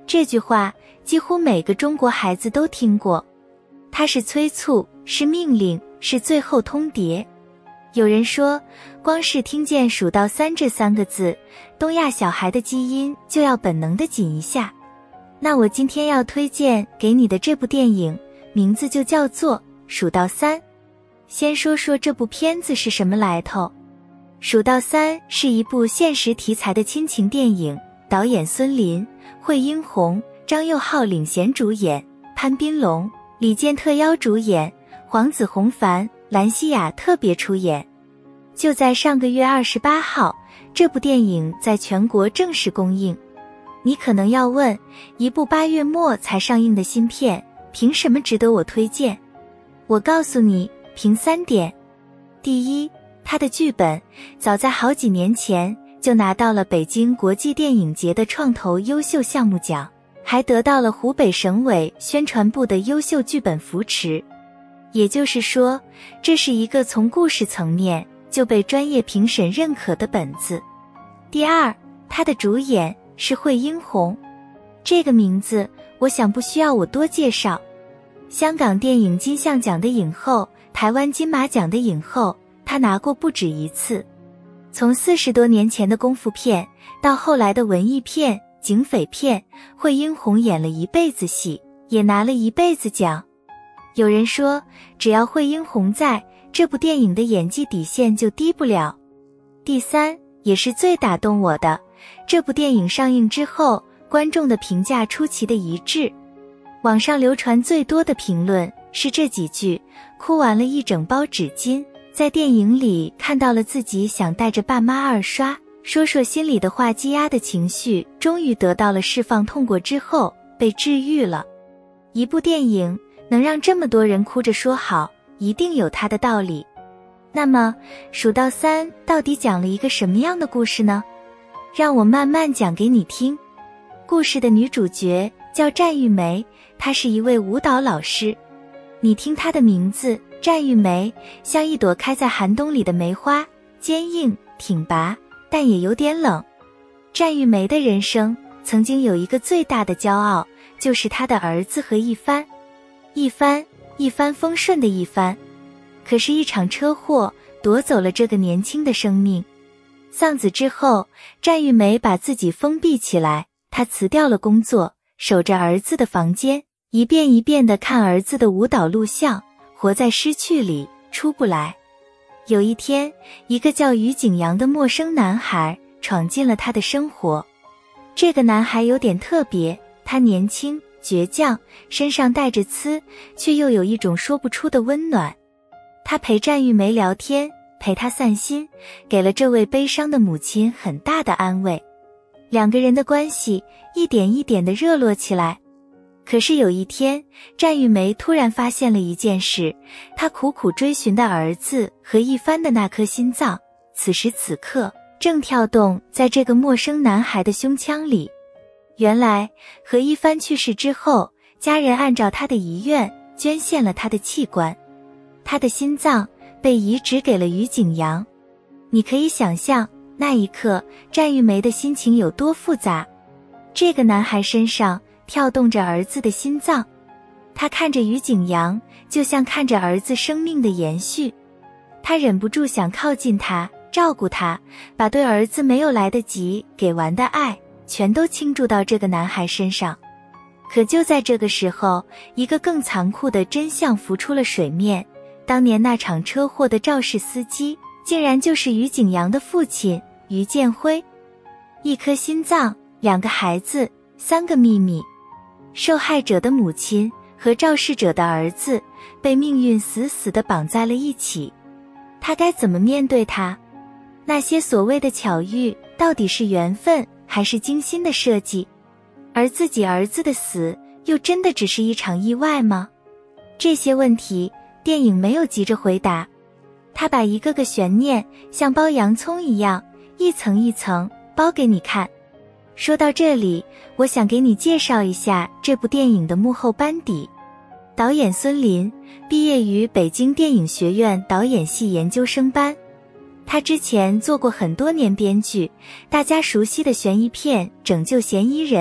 这句话几乎每个中国孩子都听过，它是催促，是命令，是最后通牒。有人说，光是听见数到三这三个字，东亚小孩的基因就要本能地紧一下。那我今天要推荐给你的这部电影，名字就叫做《数到三》。先说说这部片子是什么来头。《数到三》是一部现实题材的亲情电影，导演孙林、惠英红、张佑浩领衔主演，潘斌龙、李健特邀主演，黄子弘凡、兰西亚特别出演。就在上个月二十八号，这部电影在全国正式公映。你可能要问，一部八月末才上映的新片，凭什么值得我推荐？我告诉你，凭三点。第一，它的剧本早在好几年前就拿到了北京国际电影节的创投优秀项目奖，还得到了湖北省委宣传部的优秀剧本扶持。也就是说，这是一个从故事层面就被专业评审认可的本子。第二，它的主演是惠英红，这个名字我想不需要我多介绍。香港电影金像奖的影后，台湾金马奖的影后，她拿过不止一次。从四十多年前的功夫片到后来的文艺片、警匪片，惠英红演了一辈子戏，也拿了一辈子奖。有人说，只要惠英红在，这部电影的演技底线就低不了。第三，也是最打动我的，这部电影上映之后，观众的评价出奇的一致。网上流传最多的评论是这几句：哭完了一整包纸巾，在电影里看到了自己想带着爸妈二刷，说说心里的话，积压的情绪终于得到了释放，痛过之后被治愈了。一部电影能让这么多人哭着说好，一定有它的道理。那么数到三到底讲了一个什么样的故事呢？让我慢慢讲给你听。故事的女主角叫战玉梅，她是一位舞蹈老师。你听她的名字战玉梅，像一朵开在寒冬里的梅花，坚硬挺拔，但也有点冷。战玉梅的人生曾经有一个最大的骄傲，就是她的儿子和一帆。一帆，一帆风顺的一帆。可是一场车祸夺走了这个年轻的生命。丧子之后，战玉梅把自己封闭起来，她辞掉了工作，守着儿子的房间，一遍一遍地看儿子的舞蹈录像，活在失去里，出不来。有一天，一个叫于景阳的陌生男孩闯进了他的生活。这个男孩有点特别，他年轻倔强，身上带着刺，却又有一种说不出的温暖。他陪战玉梅聊天，陪她散心，给了这位悲伤的母亲很大的安慰。两个人的关系一点一点地热络起来。可是有一天，战玉梅突然发现了一件事，她苦苦追寻的儿子和一帆的那颗心脏，此时此刻正跳动在这个陌生男孩的胸腔里。原来何一帆去世之后，家人按照他的遗愿捐献了他的器官，他的心脏被移植给了于景阳。你可以想象那一刻战玉梅的心情有多复杂。这个男孩身上跳动着儿子的心脏，他看着于景阳，就像看着儿子生命的延续。他忍不住想靠近他，照顾他，把对儿子没有来得及给完的爱全都倾注到这个男孩身上。可就在这个时候，一个更残酷的真相浮出了水面，当年那场车祸的肇事司机竟然就是于景阳的父亲于建辉。一颗心脏，两个孩子，三个秘密。受害者的母亲和肇事者的儿子被命运死死地绑在了一起，他该怎么面对他？那些所谓的巧遇到底是缘分还是精心的设计？而自己儿子的死又真的只是一场意外吗？这些问题电影没有急着回答，他把一个个悬念像剥洋葱一样一层一层剥给你看。说到这里，我想给你介绍一下这部电影的幕后班底。导演孙林毕业于北京电影学院导演系研究生班，他之前做过很多年编剧，大家熟悉的悬疑片《拯救嫌疑人》，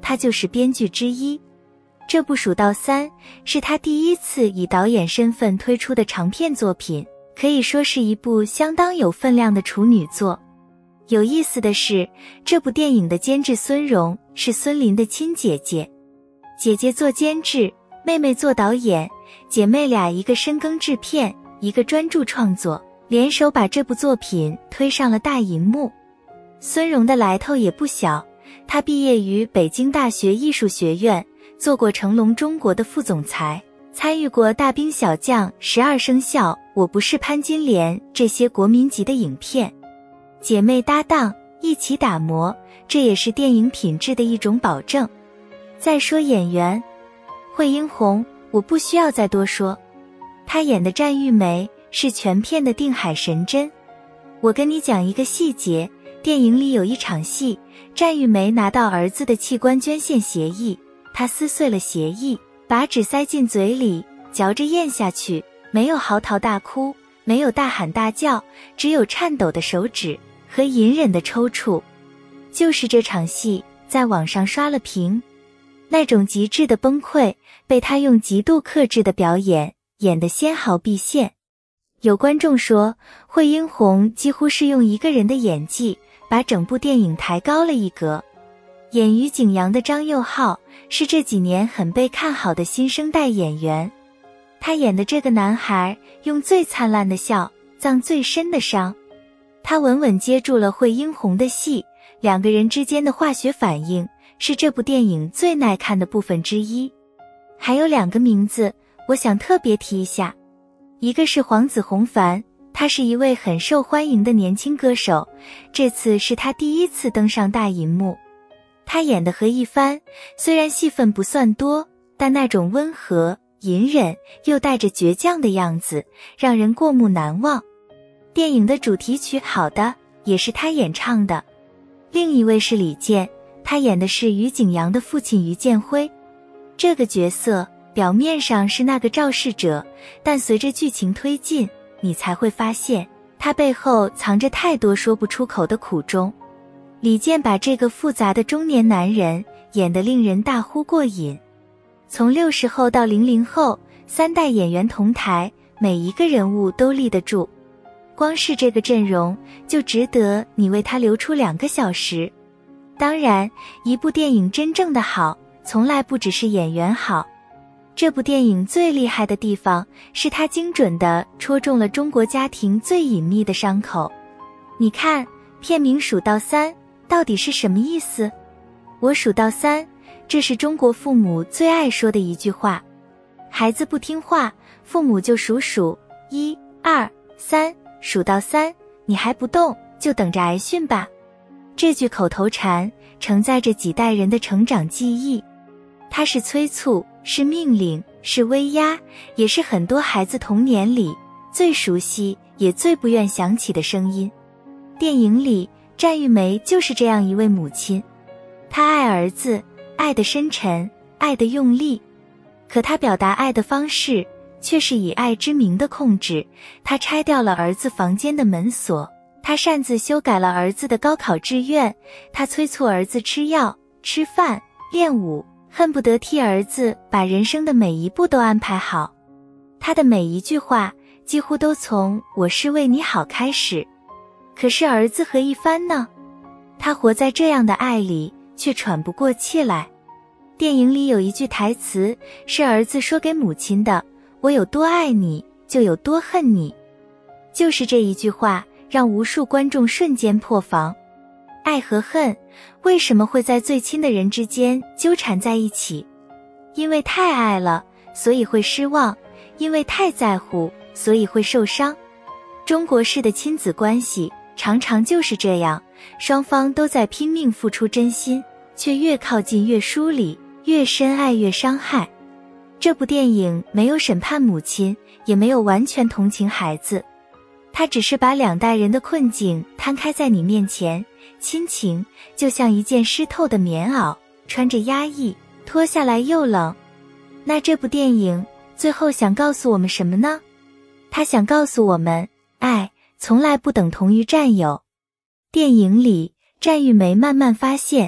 他就是编剧之一。这部《数到三》是他第一次以导演身份推出的长片作品，可以说是一部相当有分量的处女作。有意思的是，这部电影的监制孙蓉是孙琳的亲姐姐，姐姐做监制，妹妹做导演，姐妹俩一个深耕制片，一个专注创作，联手把这部作品推上了大银幕。孙蓉的来头也不小，她毕业于北京大学艺术学院，做过成龙中国的副总裁，参与过大兵小将、十二生肖、我不是潘金莲这些国民级的影片。姐妹搭档，一起打磨，这也是电影品质的一种保证。再说演员，惠英红，我不需要再多说，她演的战玉梅是全片的定海神针。我跟你讲一个细节，电影里有一场戏，战玉梅拿到儿子的器官捐献协议，她撕碎了协议，把纸塞进嘴里，嚼着咽下去，没有嚎啕大哭，没有大喊大叫，只有颤抖的手指和隐忍的抽搐。就是这场戏在网上刷了屏，那种极致的崩溃被他用极度克制的表演演得纤毫毕现。有观众说，惠英红几乎是用一个人的演技把整部电影抬高了一格。演于景阳的张佑浩是这几年很被看好的新生代演员，他演的这个男孩用最灿烂的笑葬最深的伤。他稳稳接住了惠英红的戏，两个人之间的化学反应是这部电影最耐看的部分之一。还有两个名字我想特别提一下，一个是黄子弘凡，他是一位很受欢迎的年轻歌手，这次是他第一次登上大银幕。他演的和一帆虽然戏份不算多，但那种温和、隐忍又带着倔强的样子让人过目难忘。电影的主题曲《好的》也是他演唱的。另一位是李健，他演的是于景阳的父亲于建辉。这个角色表面上是那个肇事者，但随着剧情推进，你才会发现他背后藏着太多说不出口的苦衷。李健把这个复杂的中年男人演得令人大呼过瘾。从六十后到零零后，三代演员同台，每一个人物都立得住。光是这个阵容就值得你为他留出两个小时。当然，一部电影真正的好，从来不只是演员好。这部电影最厉害的地方是它精准地戳中了中国家庭最隐秘的伤口。你看，片名数到三到底是什么意思？我数到三，这是中国父母最爱说的一句话。孩子不听话，父母就数数一二三，数到三，你还不动，就等着挨训吧。这句口头禅承载着几代人的成长记忆，它是催促，是命令，是威压，也是很多孩子童年里最熟悉也最不愿想起的声音。电影里，战玉梅就是这样一位母亲，她爱儿子，爱得深沉，爱得用力，可她表达爱的方式却是以爱之名的控制。她拆掉了儿子房间的门锁，她擅自修改了儿子的高考志愿，她催促儿子吃药、吃饭、练舞，恨不得替儿子把人生的每一步都安排好。她的每一句话几乎都从我是为你好开始。可是儿子和一帆呢？他活在这样的爱里，却喘不过气来。电影里有一句台词是儿子说给母亲的，我有多爱你，就有多恨你。就是这一句话让无数观众瞬间破防。爱和恨为什么会在最亲的人之间纠缠在一起？因为太爱了，所以会失望；因为太在乎，所以会受伤。中国式的亲子关系常常就是这样，双方都在拼命付出真心，却越靠近越疏离，越深爱越伤害。这部电影没有审判母亲，也没有完全同情孩子，它只是把两代人的困境摊开在你面前。亲情就像一件湿透的棉袄，穿着压抑，脱下来又冷。那这部电影最后想告诉我们什么呢？它想告诉我们，爱从来不等同于占有。电影里，战玉梅慢慢发现，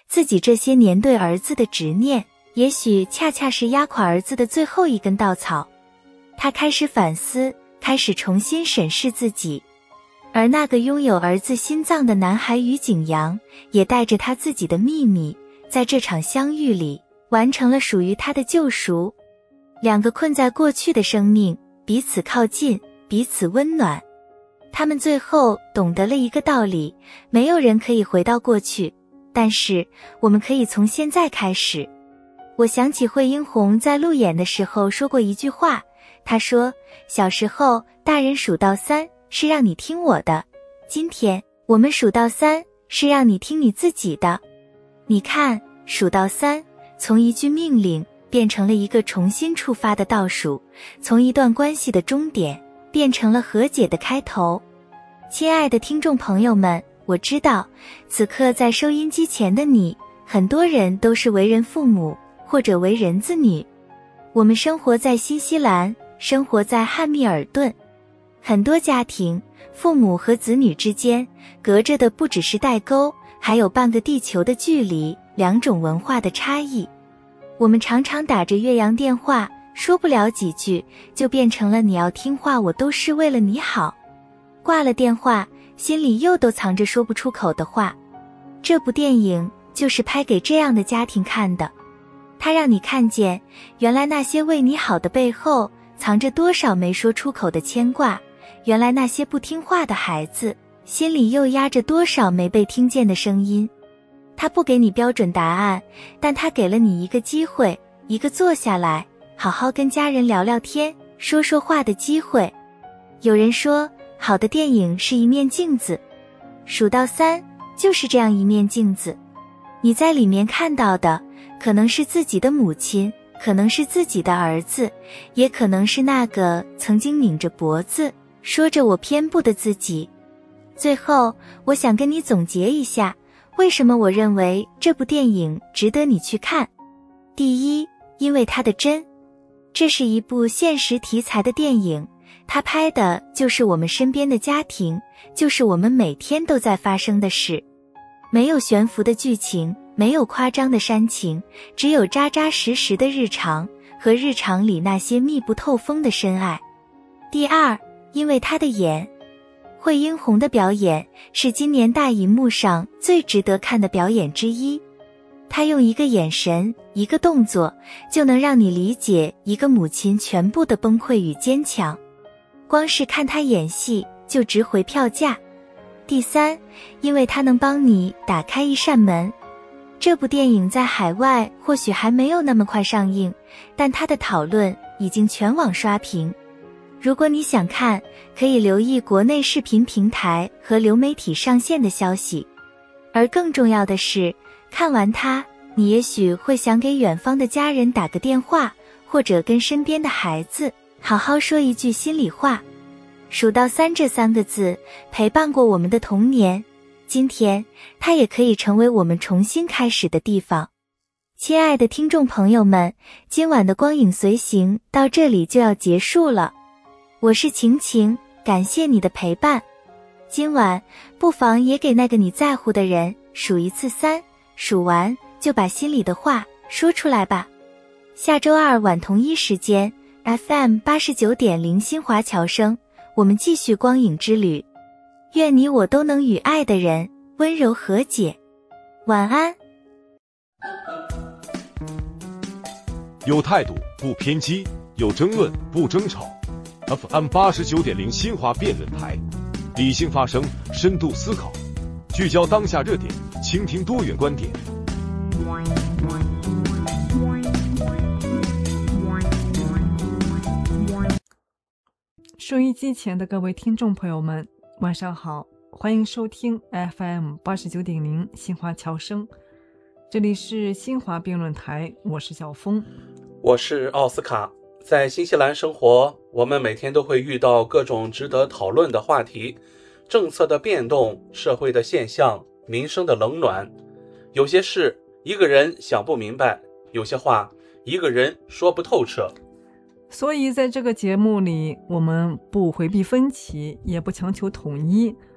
自己这些年对儿子的执念，也许恰恰是压垮儿子的最后一根稻草。他开始反思，开始重新审视自己。而那个拥有儿子心脏的男孩于景阳，也带着他自己的秘密，在这场相遇里，完成了属于他的救赎。两个困在过去的生命，彼此靠近，彼此温暖。他们最后懂得了一个道理，没有人可以回到过去，但是我们可以从现在开始。我想起惠英红在路演的时候说过一句话，她说，小时候大人数到三是让你听我的，今天我们数到三是让你听你自己的。你看，数到三，从一句命令变成了一个重新出发的倒数，从一段关系的终点变成了和解的开头。亲爱的听众朋友们，我知道此刻在收音机前的你，很多人都是为人父母或者为人子女。我们生活在新西兰，生活在汉密尔顿，很多家庭，父母和子女之间隔着的不只是代沟，还有半个地球的距离，两种文化的差异。我们常常打着越洋电话，说不了几句就变成了你要听话，我都是为了你好。挂了电话，心里又都藏着说不出口的话。这部电影就是拍给这样的家庭看的，它让你看见原来那些为你好的背后藏着多少没说出口的牵挂，原来那些不听话的孩子心里又压着多少没被听见的声音。他不给你标准答案，但他给了你一个机会，一个坐下来好好跟家人聊聊天说说话的机会。有人说，好的电影是一面镜子，数到三就是这样一面镜子。你在里面看到的可能是自己的母亲，可能是自己的儿子，也可能是那个曾经拧着脖子说着我偏不的自己。最后，我想跟你总结一下，为什么我认为这部电影值得你去看。第一，因为它的真。这是一部现实题材的电影，它拍的就是我们身边的家庭，就是我们每天都在发生的事。没有悬浮的剧情，没有夸张的煽情，只有扎扎实实的日常和日常里那些密不透风的深爱。第二，因为她的演。惠英红的表演是今年大荧幕上最值得看的表演之一。她用一个眼神，一个动作，就能让你理解一个母亲全部的崩溃与坚强。光是看她演戏就值回票价。第三，因为它能帮你打开一扇门。这部电影在海外或许还没有那么快上映，但它的讨论已经全网刷屏。如果你想看，可以留意国内视频平台和流媒体上线的消息。而更重要的是，看完它，你也许会想给远方的家人打个电话，或者跟身边的孩子好好说一句心里话。数到三这三个字陪伴过我们的童年，今天它也可以成为我们重新开始的地方。亲爱的听众朋友们，今晚的光影随行到这里就要结束了。我是晴晴，感谢你的陪伴。今晚不妨也给那个你在乎的人数一次三，数完就把心里的话说出来吧。下周二晚同一时间 F M 八十九点零 新华侨声，我们继续光影之旅。愿你我都能与爱的人温柔和解。晚安。 有态度不偏激，有争论不争吵。F M 八十九点零新华辩论台，理性发声，深度思考，聚焦当下热点，倾听多元观点。 收音机前的各位听众朋友们，晚上好，欢迎收听 F M 八十九点零新华侨声，这里是新华辩论台，我是小峰， 我是奥斯卡。在新西兰生活，我们每天都会遇到各种值得讨论的话题，政策的变动，社会的现象，民生的冷暖。有些事一个人想不明白，有些话一个人说不透彻。 所以在这个节目里，我们不回避分歧，也不强求统一，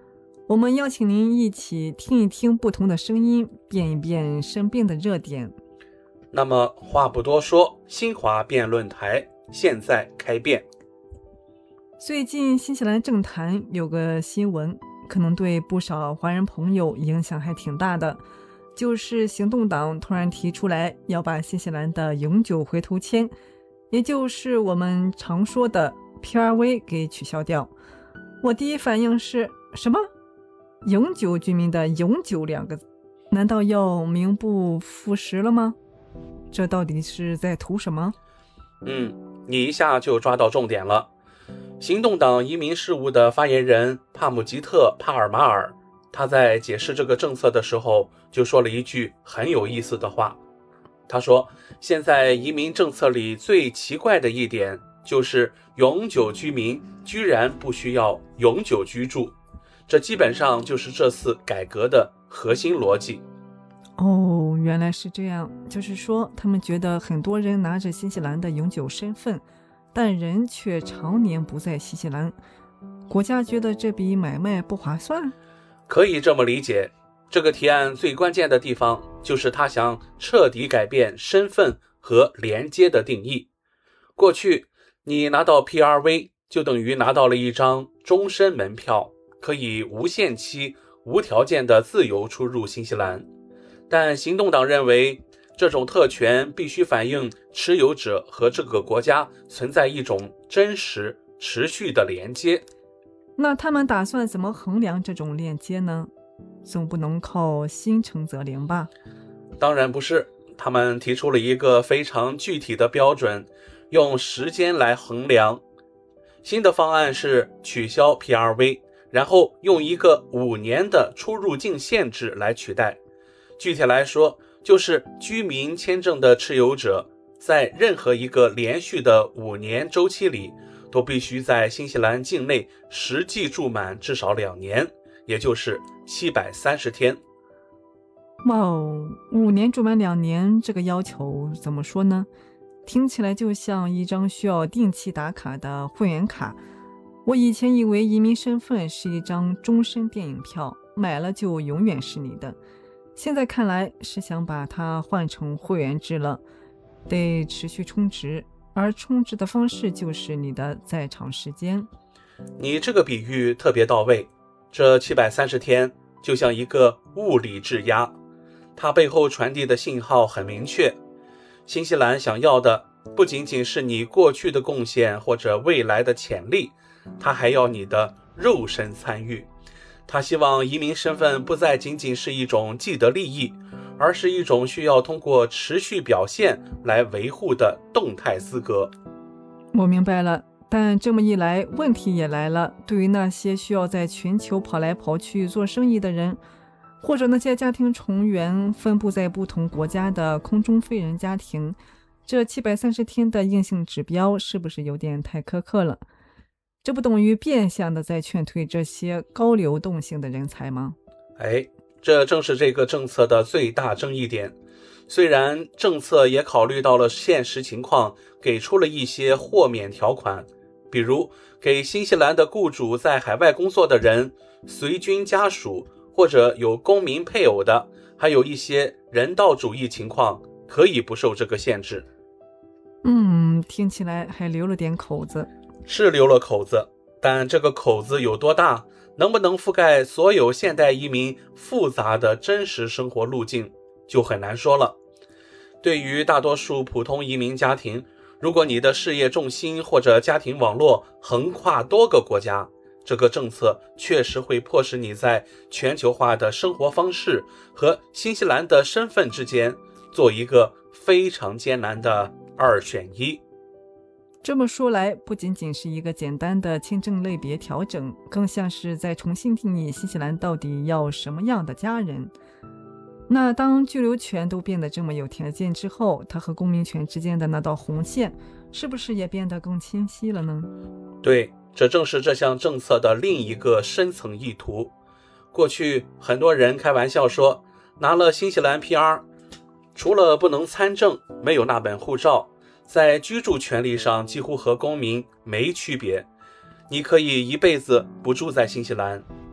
我们邀请您一起听一听不同的声音，辨一辨身边的热点。 那么话不多说，新华辩论台现在开辩。 最近新西兰政坛有个新闻，可能对不少华人朋友影响还挺大的，就是行动党突然提出来要把新西兰的永久回头签，也就是我们常说的 P R V 给取消掉。我第一反应是什么？永久居民的永久两个字，难道要名不副实了吗？这到底是在图什么？ 嗯，你一下就抓到重点了。行动党移民事务的发言人帕姆吉特·帕尔马尔，他在解释这个政策的时候就说了一句很有意思的话。他说，现在移民政策里最奇怪的一点就是永久居民居然不需要永久居住，这基本上就是这次改革的核心逻辑。 哦，原来是这样，就是说他们觉得很多人拿着新西兰的永久身份，但人却常年不在新西兰，国家觉得这笔买卖不划算？ 可以这么理解，这个提案最关键的地方就是他想彻底改变身份和连接的定义。过去你拿到 P R V 就等于拿到了一张终身门票，可以无限期无条件的自由出入新西兰。但行动党认为，这种特权必须反映持有者和这个国家存在一种真实持续的连接。 那他们打算怎么衡量这种链接呢？总不能靠心诚则灵吧？ 当然不是，他们提出了一个非常具体的标准，用时间来衡量。新的方案是取消 P R V， 然后用一个五年的出入境限制来取代。具体来说，就是居民签证的持有者在任何一个连续的五年周期里，都必须在新西兰境内实际住满至少两年，也就是七百三十天。 哇哦，五年住满两年，这个要求怎么说呢？听起来就像一张需要定期打卡的会员卡。我以前以为移民身份是一张终身电影票，买了就永远是你的。现在看来是想把它换成会员制了，得持续充值，而充值的方式就是你的在场时间。 你这个比喻特别到位，这七百三十天就像一个物理质押，它背后传递的信号很明确。新西兰想要的不仅仅是你过去的贡献或者未来的潜力，它还要你的肉身参与。他希望移民身份不再仅仅是一种既得利益，而是一种需要通过持续表现来维护的动态资格。 我明白了，但这么一来，问题也来了。对于那些需要在全球跑来跑去做生意的人，或者那些家庭成员分布在不同国家的空中飞人家庭，这七百三十天的硬性指标是不是有点太苛刻了？这不等于变相的在劝退这些高流动性的人才吗？ 哎，这正是这个政策的最大争议点。虽然政策也考虑到了现实情况，给出了一些豁免条款，比如给新西兰的雇主在海外工作的人、随军家属或者有公民配偶的，还有一些人道主义情况可以不受这个限制。 嗯，听起来还留了点口子。 是留了口子，但这个口子有多大，能不能覆盖所有现代移民复杂的真实生活路径，就很难说了。对于大多数普通移民家庭，如果你的事业重心或者家庭网络横跨多个国家，这个政策确实会迫使你在全球化的生活方式和新西兰的身份之间做一个非常艰难的二选一。 这么说来，不仅仅是一个简单的签证类别调整，更像是在重新定义新西兰到底要什么样的家人。那当居留权都变得这么有条件之后，它和公民权之间的那道红线是不是也变得更清晰了呢？ 对，这正是这项政策的另一个深层意图。过去很多人开玩笑说，拿了新西兰 P R， 除了不能参政，没有那本护照，在居住权利上几乎和公民没区别。你可以一辈子不住在新西兰，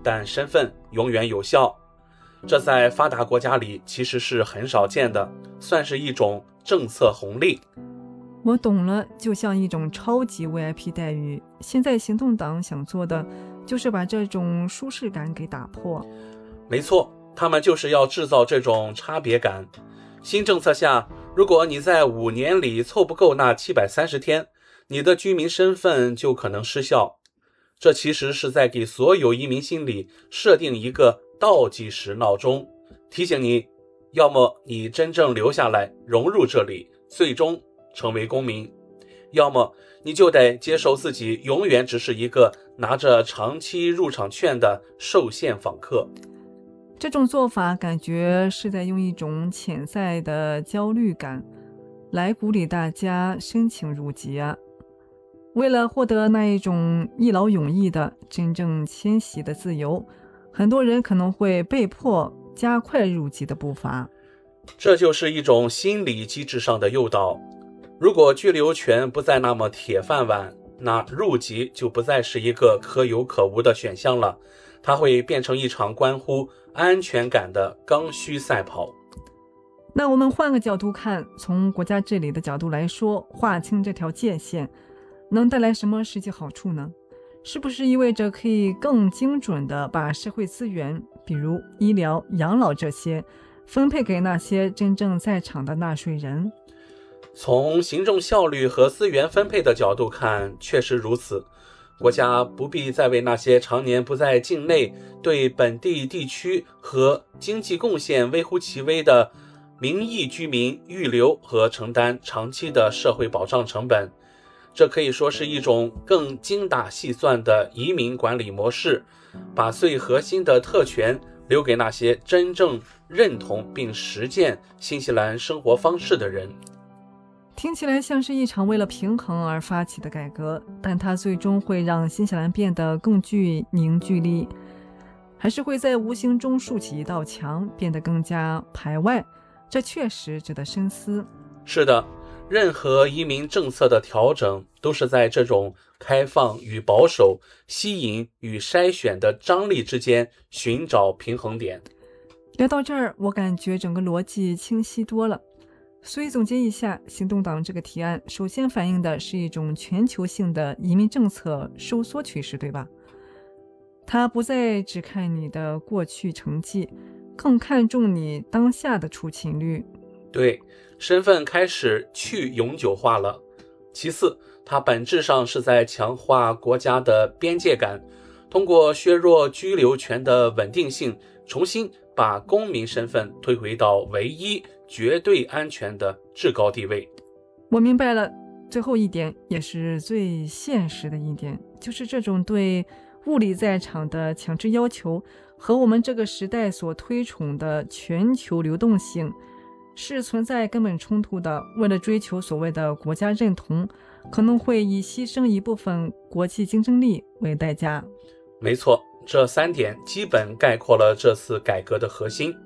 但身份永远有效。这在发达国家里其实是很少见的，算是一种政策红利。 我懂了，就像一种超级 V I P 待遇。现在行动党想做的就是把这种舒适感给打破。 没错，他们就是要制造这种差别感。新政策下，如果你在五年里凑不够那七百三十天，你的居民身份就可能失效。这其实是在给所有移民心里设定一个倒计时闹钟，提醒你，要么你真正留下来融入这里，最终成为公民，要么你就得接受自己永远只是一个拿着长期入场券的受限访客。 这种做法感觉是在用一种潜在的焦虑感来鼓励大家申请入籍啊。为了获得那一种一劳永逸的真正迁徙的自由，很多人可能会被迫加快入籍的步伐。 这就是一种心理机制上的诱导。如果居留权不再那么铁饭碗，那入籍就不再是一个可有可无的选项了，它会变成一场关乎安全感的刚需赛跑。 那我们换个角度看，从国家治理的角度来说，划清这条界限能带来什么实际好处呢？是不是意味着可以更精准地把社会资源，比如医疗、养老这些，分配给那些真正在场的纳税人？ 从行政效率和资源分配的角度看，确实如此。国家不必再为那些常年不在境内，对本地地区和经济贡献微乎其微的名义居民预留和承担长期的社会保障成本。这可以说是一种更精打细算的移民管理模式，把最核心的特权留给那些真正认同并实践新西兰生活方式的人。 听起来像是一场为了平衡而发起的改革，但它最终会让新西兰变得更具凝聚力，还是会在无形中竖起一道墙，变得更加排外？这确实值得深思。 是的，任何移民政策的调整都是在这种开放与保守、吸引与筛选的张力之间寻找平衡点。 聊到这儿，我感觉整个逻辑清晰多了。所以总结一下，行动党这个提案首先反映的是一种全球性的移民政策收缩趋势，对吧？它不再只看你的过去成绩，更看重你当下的出勤率。 对，身份开始去永久化了。其次，它本质上是在强化国家的边界感，通过削弱居留权的稳定性，重新把公民身份推回到唯一绝对安全的至高地位。 我明白了，最后一点也是最现实的一点，就是这种对物理在场的强制要求和我们这个时代所推崇的全球流动性是存在根本冲突的。为了追求所谓的国家认同，可能会以牺牲一部分国际竞争力为代价。 没错，这三点基本概括了这次改革的核心。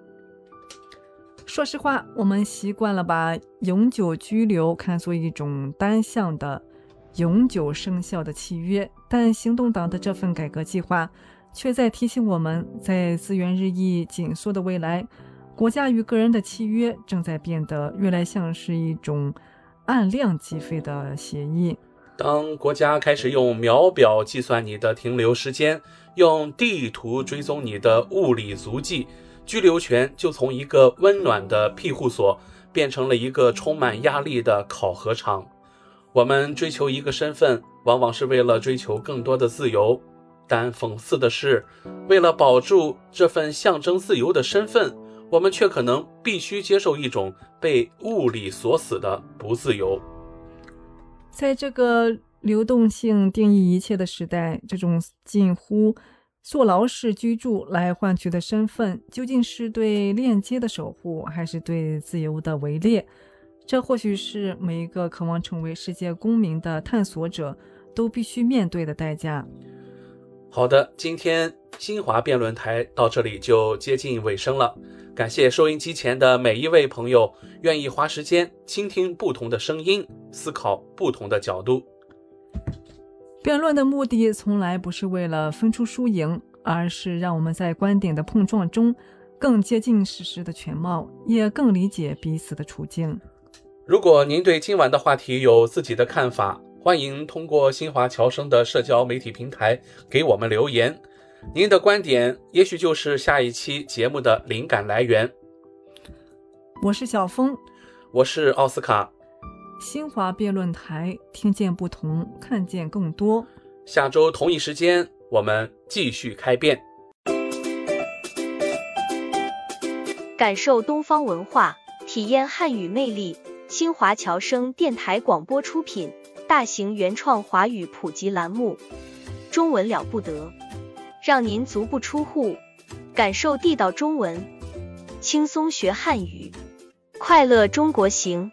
说实话，我们习惯了把永久居留看作一种单向的永久生效的契约，但行动党的这份改革计划却在提醒我们，在资源日益紧缩的未来，国家与个人的契约正在变得越来像是一种按量计费的协议。 当国家开始用秒表计算你的停留时间，用地图追踪你的物理足迹，居留权就从一个温暖的庇护所变成了一个充满压力的考核场。我们追求一个身份，往往是为了追求更多的自由，但讽刺的是，为了保住这份象征自由的身份，我们却可能必须接受一种被物理锁死的不自由。 在这个流动性定义一切的时代，这种近乎坐牢式居住来换取的身份，究竟是对链接的守护，还是对自由的围猎？这或许是每一个渴望成为世界公民的探索者都必须面对的代价。 好的，今天新华辩论台到这里就接近尾声了。感谢收音机前的每一位朋友愿意花时间倾听不同的声音，思考不同的角度。 辩论的目的从来不是为了分出输赢， 而是让我们在观点的碰撞中更接近事实的全貌，也更理解彼此的处境。 如果您对今晚的话题有自己的看法，欢迎通过新华侨生的社交媒体平台给我们留言。您的观点也许就是下一期节目的灵感来源。 我是小峰， 我是奥斯卡。 新华辩论台，听见不同，看见更多。 下周同一时间，我们继续开辩， 感受东方文化，体验汉语魅力。新华侨生电台广播出品，大型原创华语普及栏目，中文了不得，让您足不出户，感受地道中文，轻松学汉语，快乐中国行。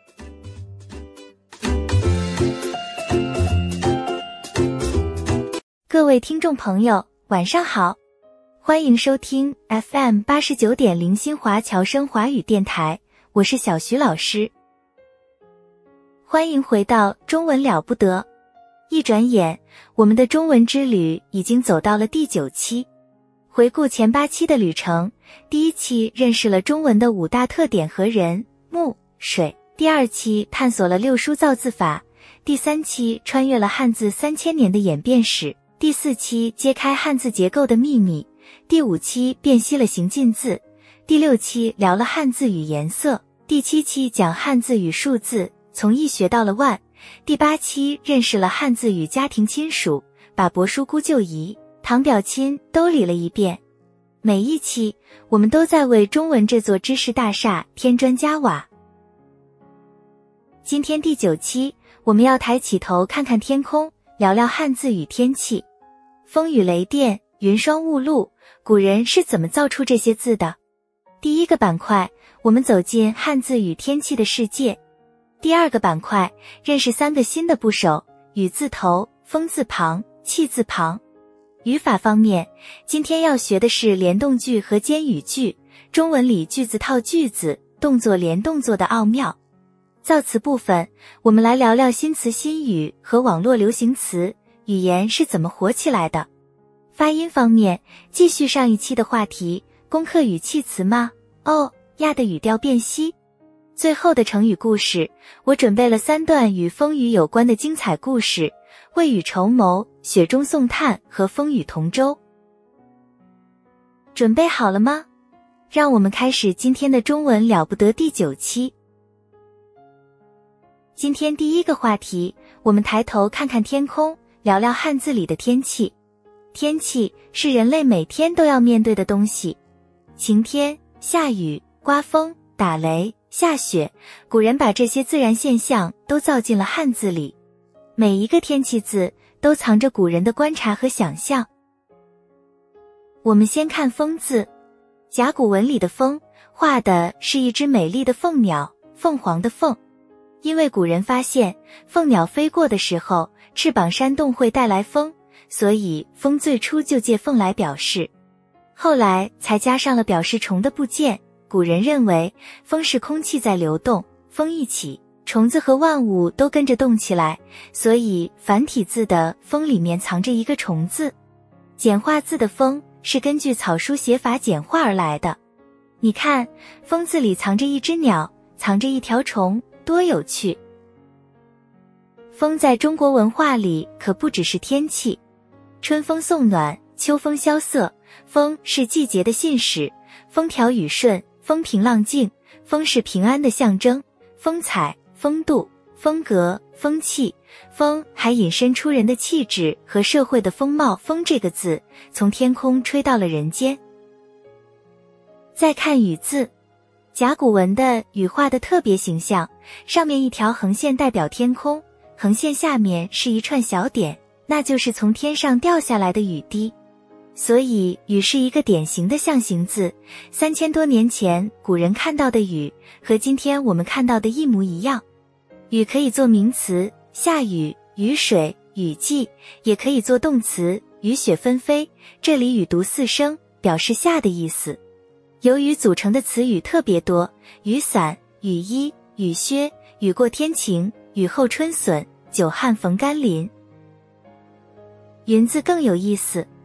各位听众朋友，晚上好，欢迎收听 F M 八十九点零 新华侨生华语电台，我是小徐老师。欢迎回到中文了不得。一转眼，我们的中文之旅已经走到了第九期。回顾前八期的旅程，第一期认识了中文的五大特点和人、木、水，第二期探索了六书造字法，第三期穿越了汉字三千年的演变史，第四期揭开汉字结构的秘密，第五期辨析了形近字，第六期聊了汉字与颜色，第七期讲汉字与数字，从一学到了万，第八期认识了汉字与家庭亲属，把伯叔姑舅姨、堂表亲都理了一遍。每一期，我们都在为中文这座知识大厦添砖加瓦。今天第九期，我们要抬起头看看天空，聊聊汉字与天气。风雨雷电，云霜雾露，古人是怎么造出这些字的？第一个板块，我们走进汉字与天气的世界。第二个板块，认识三个新的部首：雨字头、风字旁、气字旁。语法方面，今天要学的是联动句和间语句，中文里句子套句子，动作连动作的奥妙。造词部分，我们来聊聊新词新语和网络流行词，语言是怎么火起来的。发音方面，继续上一期的话题，攻克语气词吗？哦，呀的语调辨析。最后的成语故事，我准备了三段与风雨有关的精彩故事：未雨绸缪、雪中送炭和风雨同舟。准备好了吗？让我们开始今天的中文了不得第九期。今天第一个话题，我们抬头看看天空，聊聊汉字里的天气。天气是人类每天都要面对的东西，晴天、下雨、刮风、打雷、下雪，古人把这些自然现象都造进了汉字里。每一个天气字都藏着古人的观察和想象。我们先看风字，甲骨文里的风画的是一只美丽的凤鸟，凤凰的凤。因为古人发现凤鸟飞过的时候翅膀扇动会带来风，所以风最初就借凤来表示，后来才加上了表示虫的部件。古人认为风是空气在流动，风一起，虫子和万物都跟着动起来，所以繁体字的风里面藏着一个虫字。简化字的风是根据草书写法简化而来的。你看，风字里藏着一只鸟，藏着一条虫，多有趣。风在中国文化里可不只是天气，春风送暖，秋风萧瑟，风是季节的信使，风调雨顺，风平浪静，风是平安的象征，风采、风度、风格、风气，风还引申出人的气质和社会的风貌。风这个字从天空吹到了人间。再看雨字，甲骨文的雨画的特别形象，上面一条横线代表天空，横线下面是一串小点，那就是从天上掉下来的雨滴。所以雨是一个典型的象形字，三千多年前古人看到的雨和今天我们看到的一模一样。雨可以做名词，下雨、雨水、雨季，也可以做动词，雨雪纷飞，这里雨读四声，表示下的意思。由于组成的词语特别多，雨伞、雨衣、雨靴、雨过天晴、雨后春笋、久旱逢甘霖。云字更有意思，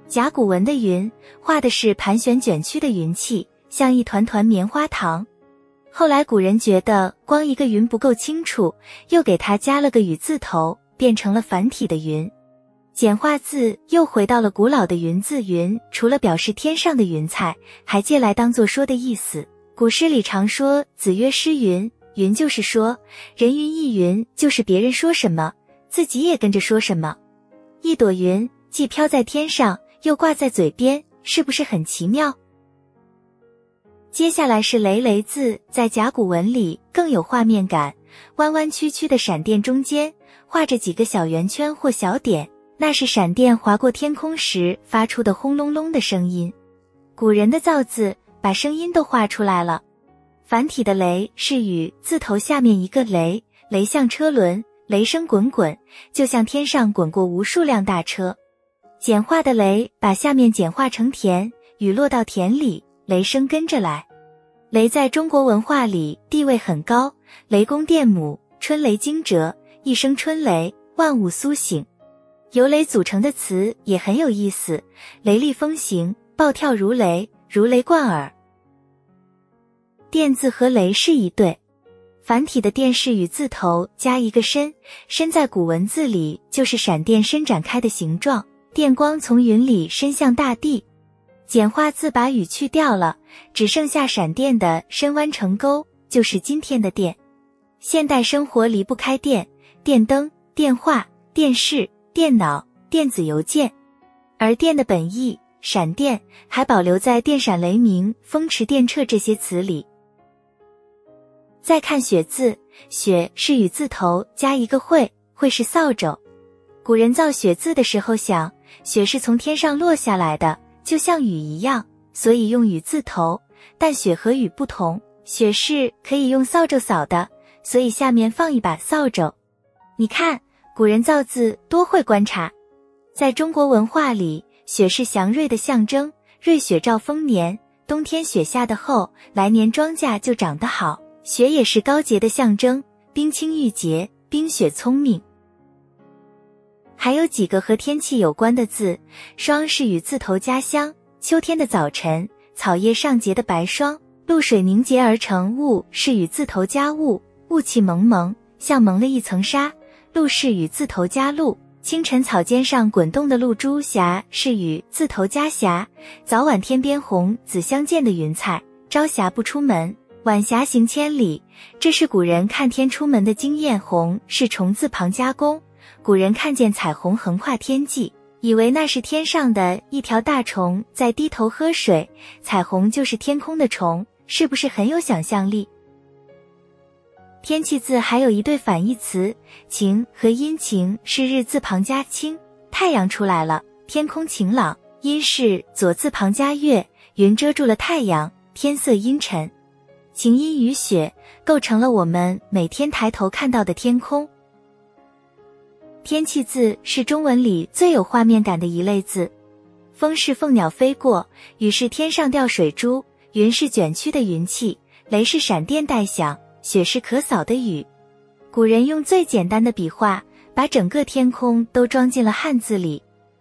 甲骨文的云画的是盘旋卷曲的云气，像一团团棉花糖。后来古人觉得光一个云不够清楚，又给它加了个雨字头，变成了繁体的云。简化字又回到了古老的云字，云除了表示天上的云彩，还借来当作说的意思。古诗里常说子曰诗云，云就是说，人云亦云就是别人说什么，自己也跟着说什么。一朵云既飘在天上，又挂在嘴边，是不是很奇妙？接下来是雷雷字，在甲骨文里更有画面感，弯弯曲曲的闪电中间画着几个小圆圈或小点，那是闪电划过天空时发出的轰隆隆的声音。古人的造字把声音都画出来了。繁体的雷是雨字头下面一个雷，雷像车轮，雷声滚滚，就像天上滚过无数辆大车。简化的雷把下面简化成田，雨落到田里，雷声跟着来。雷在中国文化里地位很高，雷公电母，春雷惊蛰，一声春雷，万物苏醒。由雷组成的词也很有意思，雷厉风行，暴跳如雷，如雷贯耳。电字和雷是一对，繁体的电是雨字头加一个身，身在古文字里就是闪电伸展开的形状，电光从云里伸向大地。简化字把雨去掉了，只剩下闪电的伸弯成钩，就是今天的电。现代生活离不开电，电灯、电话、电视、电脑、电子邮件。而电的本意闪电还保留在电闪雷鸣、风驰电掣这些词里。再看雪字，雪是雨字头加一个会，会是扫帚。古人造雪字的时候想，雪是从天上落下来的，就像雨一样，所以用雨字头，但雪和雨不同，雪是可以用扫帚扫的，所以下面放一把扫帚。你看，古人造字多会观察。在中国文化里，雪是祥瑞的象征，瑞雪兆丰年，冬天雪下的厚，来年庄稼就长得好。雪也是高洁的象征，冰清玉洁，冰雪聪明。还有几个和天气有关的字，霜是雨字头加香，秋天的早晨，草叶上结的白霜，露水凝结而成雾是雨字头加雾，雾气蒙蒙，像蒙了一层纱，露是雨字头加露，清晨草尖上滚动的露珠霞是雨字头加霞，早晚天边红紫相间的云彩，朝霞不出门，晚霞行千里，这是古人看天出门的经验。红是虫字旁加工，古人看见彩虹横跨天际，以为那是天上的一条大虫在低头喝水，彩虹就是天空的虫，是不是很有想象力？天气字还有一对反义词，晴和阴，晴是日字旁加晴，太阳出来了，天空晴朗；阴是左字旁加月，云遮住了太阳，天色阴沉。晴阴雨雪构成了我们每天抬头看到的天空。天气字是中文里最有画面感的一类字。风是凤鸟飞过，雨是天上掉水珠，云是卷曲的云气，雷是闪电带响，雪是可扫的雨。古人用最简单的笔画，把整个天空都装进了汉字里。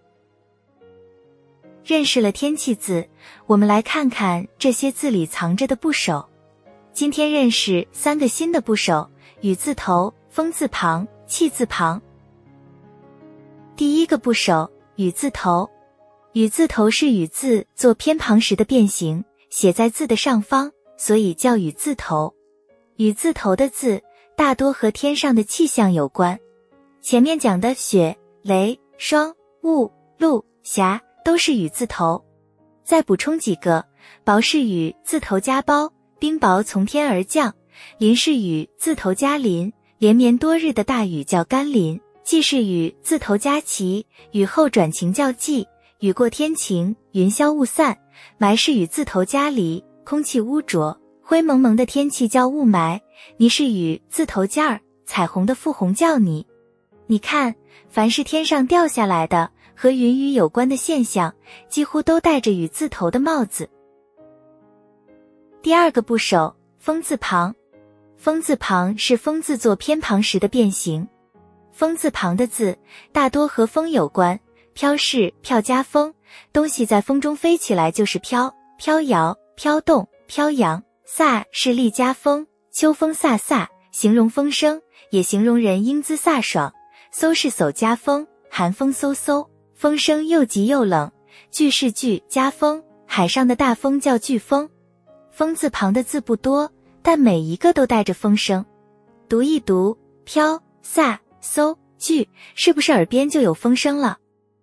认识了天气字，我们来看看这些字里藏着的部首。今天认识三个新的部首：雨字头、风字旁、气字旁。第一个部首，雨字头。雨字头是雨字做偏旁时的变形，写在字的上方，所以叫雨字头。雨字头的字大多和天上的气象有关。前面讲的雪、雷、霜、雾、露、霞都是雨字头。再补充几个，雹是雨字头加雹，冰雹从天而降；淋是雨字头加淋，连绵多日的大雨叫甘霖；霁是雨字头加霁，雨后转晴叫霁；雨过天晴，云消雾散；霾是雨字头加离，空气污浊，灰蒙蒙的天气叫雾霾；霓是雨字头加儿，彩虹的复红叫霓。你看，凡是天上掉下来的和云雨有关的现象，几乎都戴着雨字头的帽子。第二个部首，风字旁。风字旁是风字做偏旁时的变形。风字旁的字大多和风有关， 飘逝，飘加风，东西在风中飞起来就是飘，飘摇，飘动，飘扬。飒是力加风，秋风飒飒，形容风声，也形容人英姿飒爽。嗖是嗖加风，寒风嗖嗖，风声又急又冷。巨是巨加风，海上的大风叫巨风。风字旁的字不多，但每一个都带着风声。读一读，飘、飒、嗖、巨，是不是耳边就有风声了？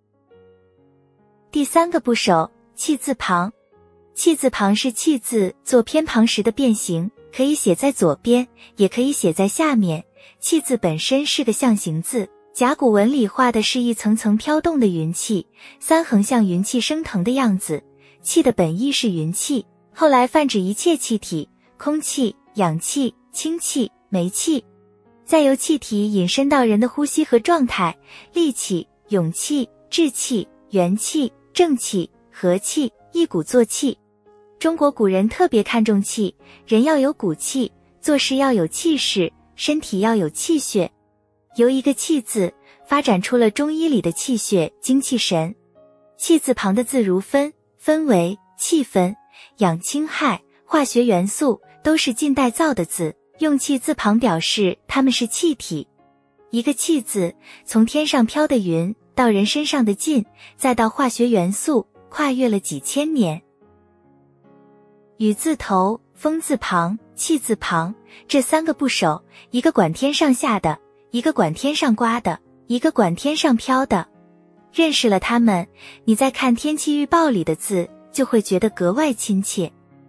第三个部首，气字旁。气字旁是气字做偏旁时的变形，可以写在左边，也可以写在下面。气字本身是个象形字，甲骨文里画的是一层层飘动的云气，三横像云气升腾的样子。气的本意是云气，后来泛指一切气体，空气、氧气、氢气、煤气，再由气体引申到人的呼吸和状态，力气、勇气、志气、元气、正气、和气，一鼓作气。中国古人特别看重气，人要有骨气，做事要有气势，身体要有气血。由一个气字发展出了中医里的气血精气神。气字旁的字如分，分为气分、氧氢氦，化学元素，都是近代造的字，用气字旁表示它们是气体。一个气字，从天上飘的云到人身上的劲，再到化学元素，跨越了几千年。雨字头、风字旁、气字旁，这三个部首，一个管天上下的，一个管天上刮的，一个管天上飘的。认识了它们，你在看天气预报里的字就会觉得格外亲切。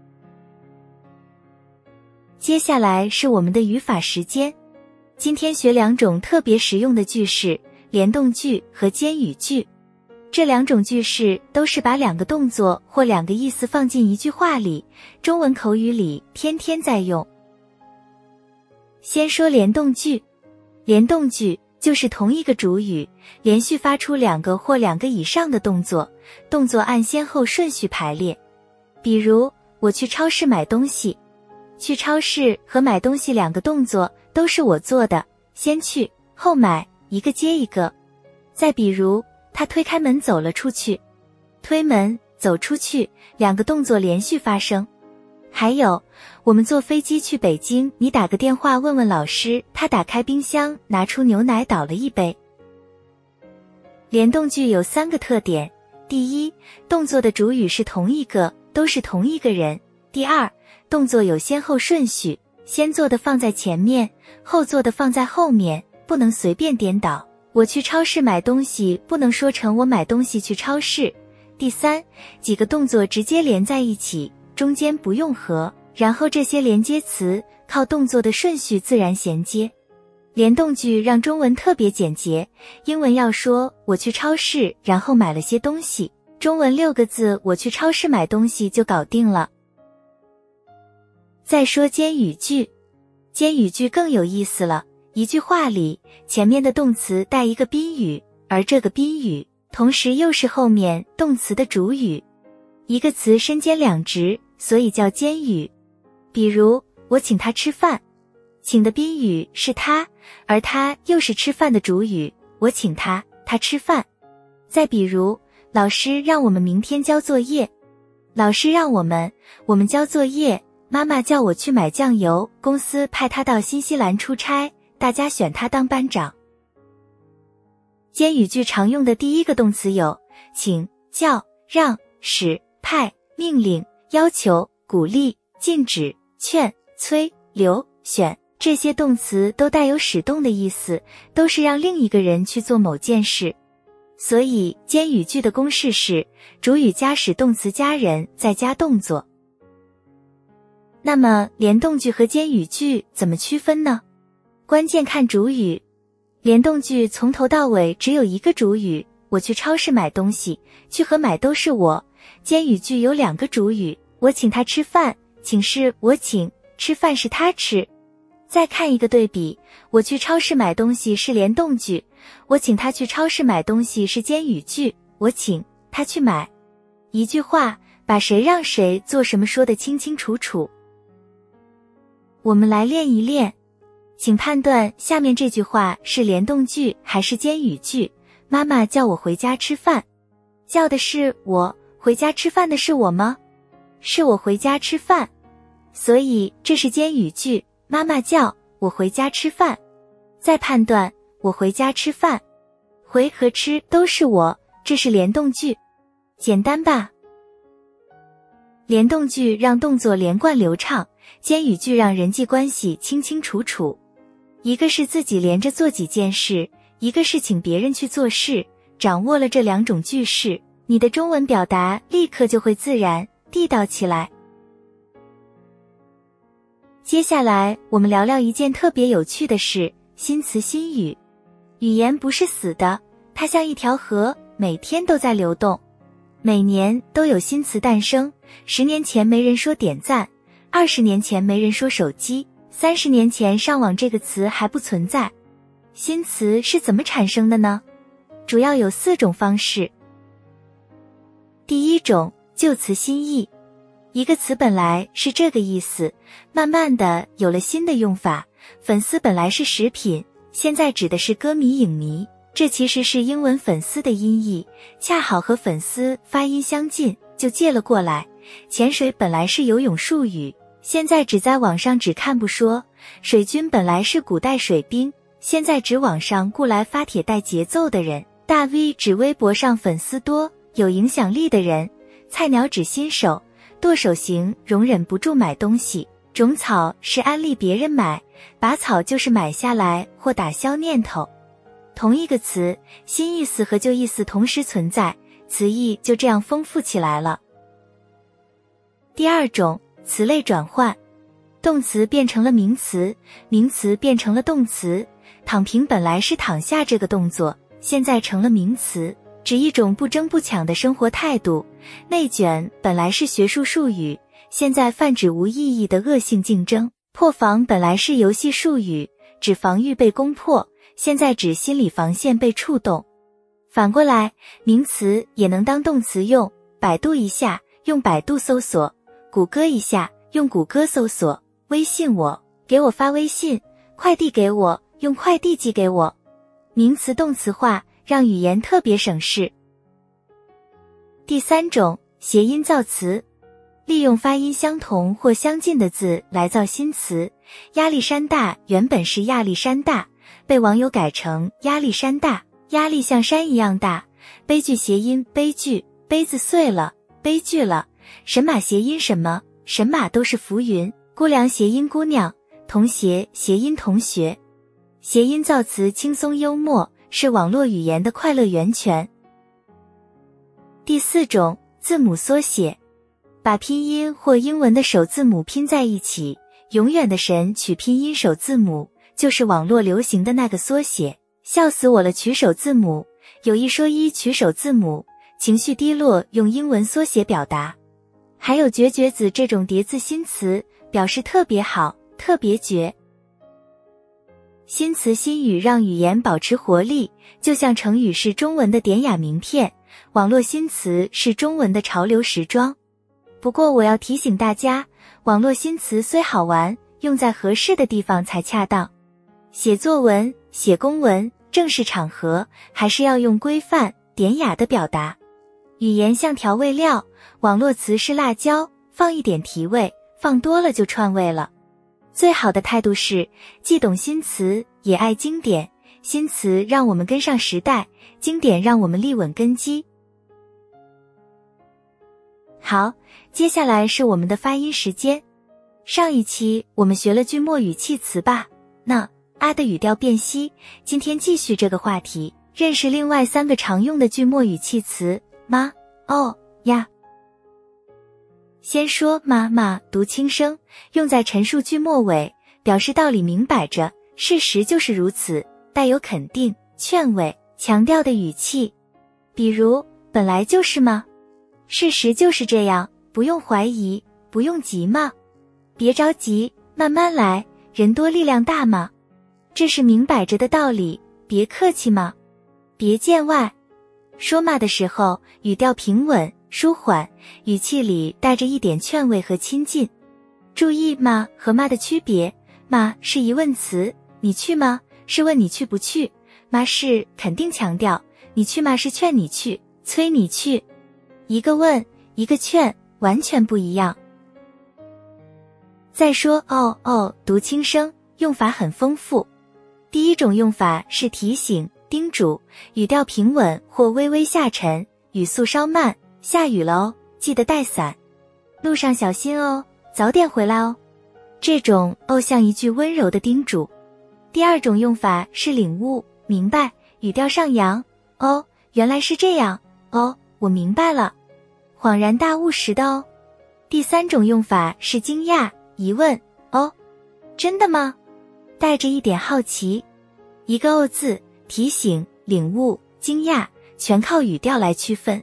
接下来是我们的语法时间，今天学两种特别实用的句式，联动句和间语句。这两种句式都是把两个动作或两个意思放进一句话里，中文口语里天天在用。先说联动句。联动句就是同一个主语连续发出两个或两个以上的动作，动作按先后顺序排列。比如，我去超市买东西。去超市和买东西两个动作都是我做的，先去后买，一个接一个。再比如，他推开门走了出去。推门、走出去，两个动作连续发生。还有，我们坐飞机去北京，你打个电话问问老师，他打开冰箱拿出牛奶倒了一杯。联动句有三个特点：第一，动作的主语是同一个，都是同一个人；第二，动作有先后顺序，先做的放在前面，后做的放在后面，不能随便颠倒。我去超市买东西不能说成我买东西去超市。第三，几个动作直接连在一起，中间不用和，然后这些连接词靠动作的顺序自然衔接。联动句让中文特别简洁，英文要说我去超市然后买了些东西，中文六个字我去超市买东西就搞定了。再说间语句。间语句更有意思了，一句话里前面的动词带一个宾语，而这个宾语同时又是后面动词的主语。一个词身兼两职，所以叫间语。比如，我请他吃饭，请的宾语是他，而他又是吃饭的主语，我请他，他吃饭。再比如，老师让我们明天交作业，老师让我们，我们交作业，妈妈叫我去买酱油，公司派他到新西兰出差，大家选他当班长。间语句常用的第一个动词有请、叫、让、使、派、命令、要求、鼓励、禁止、劝、催、留、选，这些动词都带有使动的意思，都是让另一个人去做某件事。所以间语句的公式是主语加使动词加人再加动作。那么联动句和间语句怎么区分呢？关键看主语。联动句从头到尾只有一个主语，我去超市买东西，去和买都是我。间语句有两个主语，我请他吃饭，请是我请，吃饭是他吃。再看一个对比，我去超市买东西是联动句，我请他去超市买东西是间语句，我请他去买。一句话把谁让谁做什么说得清清楚楚。我们来练一练，请判断下面这句话是联动句还是间语句， 妈妈叫我回家吃饭。叫的是我，回家吃饭的是我吗？是我回家吃饭。所以这是间语句，妈妈叫我回家吃饭。再判断，我回家吃饭，回和吃都是我，这是联动句。简单吧？联动句让动作连贯流畅，间语句让人际关系清清楚楚。一个是自己连着做几件事，一个是请别人去做事，掌握了这两种句式，你的中文表达立刻就会自然地道起来。接下来我们聊聊一件特别有趣的事，新词新语。语言不是死的，它像一条河，每天都在流动。每年都有新词诞生，十年前没人说点赞，二十年前没人说手机，三十年前上网这个词还不存在。新词是怎么产生的呢？主要有四种方式。第一种，旧词新义。一个词本来是这个意思，慢慢的有了新的用法。粉丝本来是食品，现在指的是歌迷影迷，这其实是英文粉丝的音译，恰好和粉丝发音相近，就借了过来。潜水本来是游泳术语，现在只在网上只看不说。水军本来是古代水兵，现在指网上雇来发帖带节奏的人。大 V 指微博上粉丝多有影响力的人。菜鸟指新手，剁手型容忍不住买东西。种草是安利别人买，拔草就是买下来或打消念头。同一个词，新意思和旧意思同时存在，词义就这样丰富起来了。第二种，词类转换。动词变成了名词，名词变成了动词。躺平本来是躺下这个动作，现在成了名词，指一种不争不抢的生活态度。内卷本来是学术术语，现在泛指无意义的恶性竞争。破防本来是游戏术语，指防御被攻破，现在指心理防线被触动。反过来，名词也能当动词用，百度一下用百度搜索，谷歌一下用谷歌搜索，微信我给我发微信，快递给我用快递寄给我。名词动词化，让语言特别省事。第三种，谐音造词。利用发音相同或相近的字来造新词。亚历山大原本是亚历山大，被网友改成压力山大，压力像山一样大。悲剧谐音悲剧，杯子碎了，悲剧了。神马谐音什么？神马都是浮云。姑娘谐音姑娘，同学谐音同学。谐音造词轻松幽默，是网络语言的快乐源泉。第四种，字母缩写。把拼音或英文的首字母拼在一起，永远的神取拼音首字母，就是网络流行的那个缩写。笑死我了，取首字母。有一说一，取首字母，情绪低落用英文缩写表达。还有绝绝子这种叠字新词，表示特别好，特别绝。新词新语让语言保持活力，就像成语是中文的典雅名片，网络新词是中文的潮流时装。不过我要提醒大家，网络新词虽好玩，用在合适的地方才恰当。写作文、写公文、正式场合，还是要用规范、典雅的表达。语言像调味料，网络词是辣椒，放一点提味，放多了就串味了。最好的态度是，既懂新词，也爱经典。新词让我们跟上时代，经典让我们立稳根基。好，接下来是我们的发音时间。上一期我们学了句末语气词吧，那啊的语调辨析，今天继续这个话题，认识另外三个常用的句末语气词，吗、哦、呀。先说妈妈，读轻声，用在陈述句末尾，表示道理明摆着，事实就是如此，带有肯定、劝慰、强调的语气。比如，本来就是吗？事实就是这样，不用怀疑，不用急吗？别着急，慢慢来，人多力量大吗？这是明摆着的道理，别客气吗？别见外。说嘛的时候，语调平稳、舒缓，语气里带着一点劝慰和亲近。注意嘛和嘛的区别，嘛是疑问词，你去吗？是问你去不去，嘛是肯定强调， 你去嘛是劝你去，催你去。一个问，一个劝，完全不一样。再说哦哦读轻声，用法很丰富。第一种用法是提醒、叮嘱，语调平稳或微微下沉，语速稍慢，下雨了哦，记得带伞。路上小心哦，早点回来哦。这种哦像一句温柔的叮嘱。第二种用法是领悟、明白，语调上扬，哦，原来是这样，哦，我明白了，恍然大悟时的哦。第三种用法是惊讶、疑问，哦，真的吗？带着一点好奇。一个哦字，提醒、领悟、惊讶，全靠语调来区分。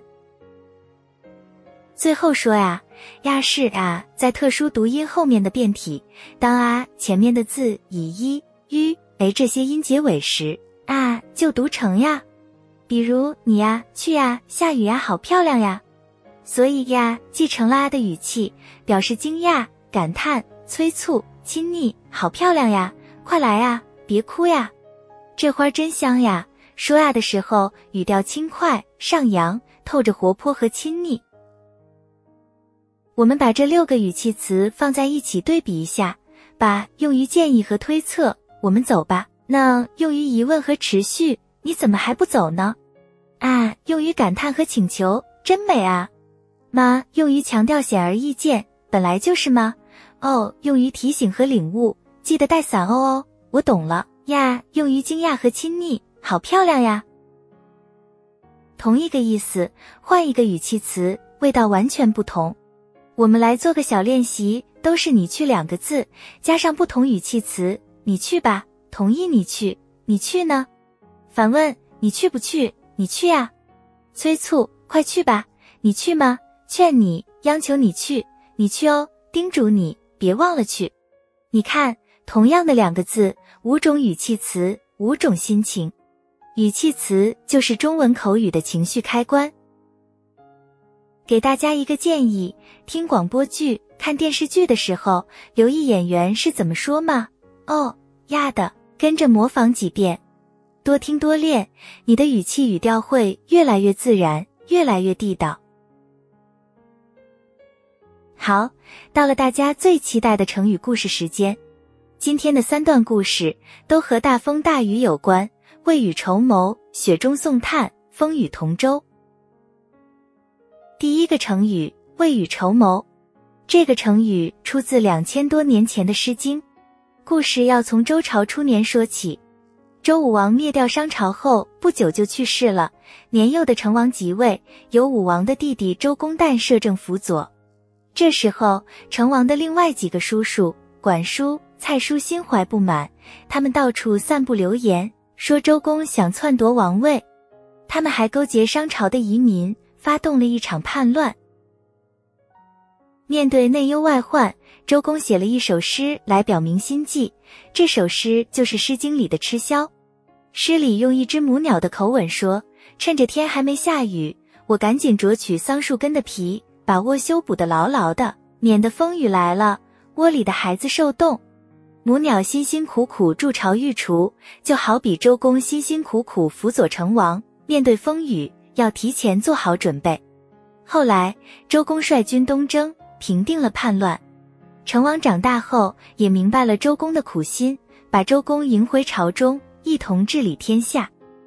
最后说呀，呀是啊在特殊读音后面的变体，当啊前面的字以一、吁、诶这些音结尾时，啊就读成呀。比如你呀、去呀、下雨呀、好漂亮呀。所以呀继承了啊的语气，表示惊讶、感叹、催促、亲昵，好漂亮呀，快来呀，别哭呀，这花真香呀。说呀的时候语调轻快上扬，透着活泼和亲昵。我们把这六个语气词放在一起对比一下，把用于建议和推测，我们走吧。那用于疑问和持续，你怎么还不走呢？啊，用于感叹和请求，真美啊。嘛，用于强调显而易见，本来就是吗？哦，用于提醒和领悟，记得带伞哦哦，我懂了呀。用于惊讶和亲昵，好漂亮呀。同一个意思，换一个语气词，味道完全不同。我们来做个小练习，都是你去两个字，加上不同语气词，你去吧，同意你去，你去呢？反问，你去不去？你去呀。催促，快去吧，你去吗？劝你，央求你去，你去哦，叮嘱你，别忘了去。你看，同样的两个字，五种语气词，五种心情。语气词就是中文口语的情绪开关。给大家一个建议，听广播剧、看电视剧的时候，留意演员是怎么说吗？哦，呀的，跟着模仿几遍，多听多练，你的语气语调会越来越自然，越来越地道。好，到了大家最期待的成语故事时间。今天的三段故事都和大风大雨有关，未雨绸缪，雪中送炭，风雨同舟。第一个成语，未雨绸缪。这个成语出自两千多年前的《诗经》。故事要从周朝初年说起。周武王灭掉商朝后不久就去世了，年幼的成王即位，由武王的弟弟周公旦摄政辅佐。这时候，成王的另外几个叔叔管叔、蔡叔心怀不满，他们到处散布流言，说周公想篡夺王位。他们还勾结商朝的移民，发动了一场叛乱。面对内忧外患，周公写了一首诗来表明心迹，这首诗就是《诗经》里的《吃枭》。诗里用一只母鸟的口吻说，趁着天还没下雨，我赶紧啄取桑树根的皮，把窝修补得牢牢的，免得风雨来了，窝里的孩子受冻。母鸟辛辛苦苦筑巢育雏，就好比周公辛辛苦苦辅佐成王，面对风雨要提前做好准备。后来周公率军东征，平定了叛乱。成王长大后也明白了周公的苦心，把周公迎回朝中，一同治理天下。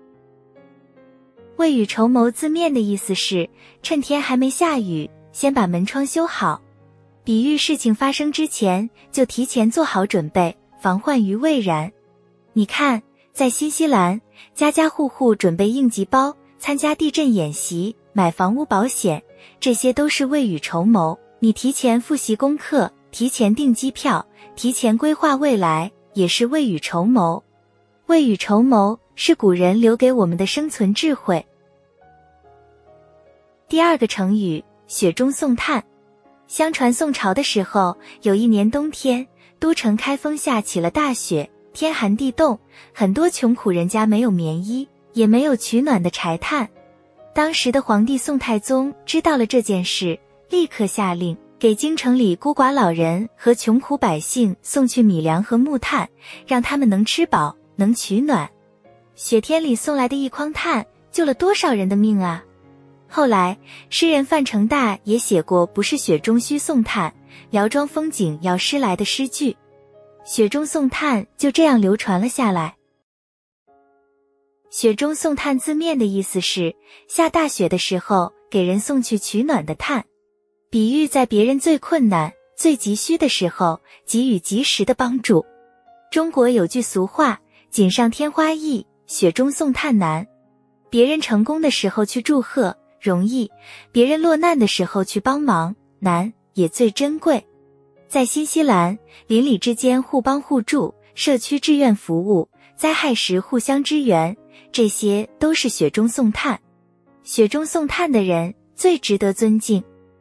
未雨绸缪字面的意思是趁天还没下雨，先把门窗修好，比喻事情发生之前就提前做好准备，防患于未然。你看，在新西兰，家家户户准备应急包，参加地震演习，买房屋保险，这些都是未雨绸缪。你提前复习功课，提前订机票，提前规划未来，也是未雨绸缪。未雨绸缪是古人留给我们的生存智慧。第二个成语，雪中送炭。相传宋朝的时候，有一年冬天，都城开封下起了大雪，天寒地冻，很多穷苦人家没有棉衣，也没有取暖的柴炭。当时的皇帝宋太宗知道了这件事，立刻下令给京城里孤寡老人和穷苦百姓送去米粮和木炭，让他们能吃饱，能取暖。雪天里送来的一筐炭， 救了多少人的命啊！后来，诗人范成大也写过不是雪中须送炭，辽庄风景要诗来的诗句。雪中送炭就这样流传了下来。雪中送炭字面的意思是下大雪的时候给人送去取暖的炭，比喻在别人最困难、最急需的时候给予及时的帮助。中国有句俗话，锦上添花易，雪中送炭难。别人成功的时候去祝贺，容易；别人落难的时候去帮忙，难，也最珍贵。在新西兰，邻里之间互帮互助，社区志愿服务，灾害时互相支援，这些都是雪中送炭。雪中送炭的人最值得尊敬。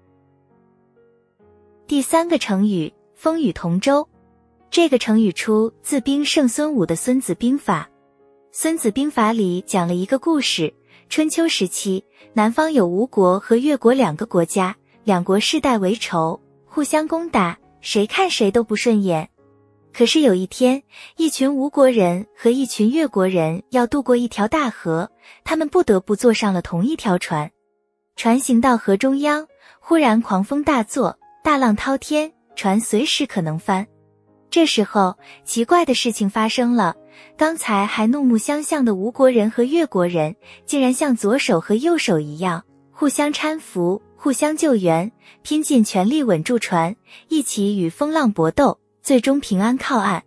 第三个成语，风雨同舟。这个成语出自兵圣孙武的《孙子兵法》。《孙子兵法》里讲了一个故事，春秋时期，南方有吴国和越国两个国家，两国世代为仇，互相攻打，谁看谁都不顺眼。可是有一天，一群吴国人和一群越国人要渡过一条大河，他们不得不坐上了同一条船。船行到河中央，忽然狂风大作，大浪滔天，船随时可能翻。这时候，奇怪的事情发生了，刚才还怒目相向的吴国人和越国人，竟然像左手和右手一样，互相搀扶，互相救援，拼尽全力稳住船，一起与风浪搏斗，最终平安靠岸。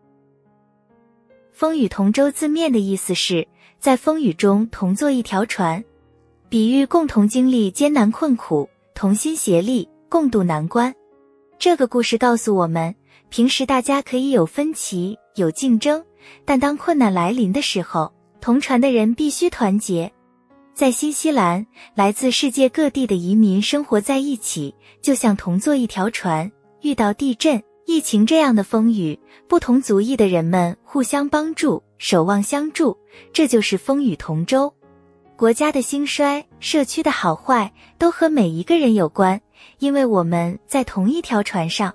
风雨同舟字面的意思是在风雨中同坐一条船，比喻共同经历艰难困苦，同心协力，共度难关。这个故事告诉我们，平时大家可以有分歧，有竞争，但当困难来临的时候，同船的人必须团结。在新西兰，来自世界各地的移民生活在一起，就像同坐一条船，遇到地震、疫情这样的风雨，不同族裔的人们互相帮助，守望相助，这就是风雨同舟。国家的兴衰，社区的好坏，都和每一个人有关，因为我们在同一条船上。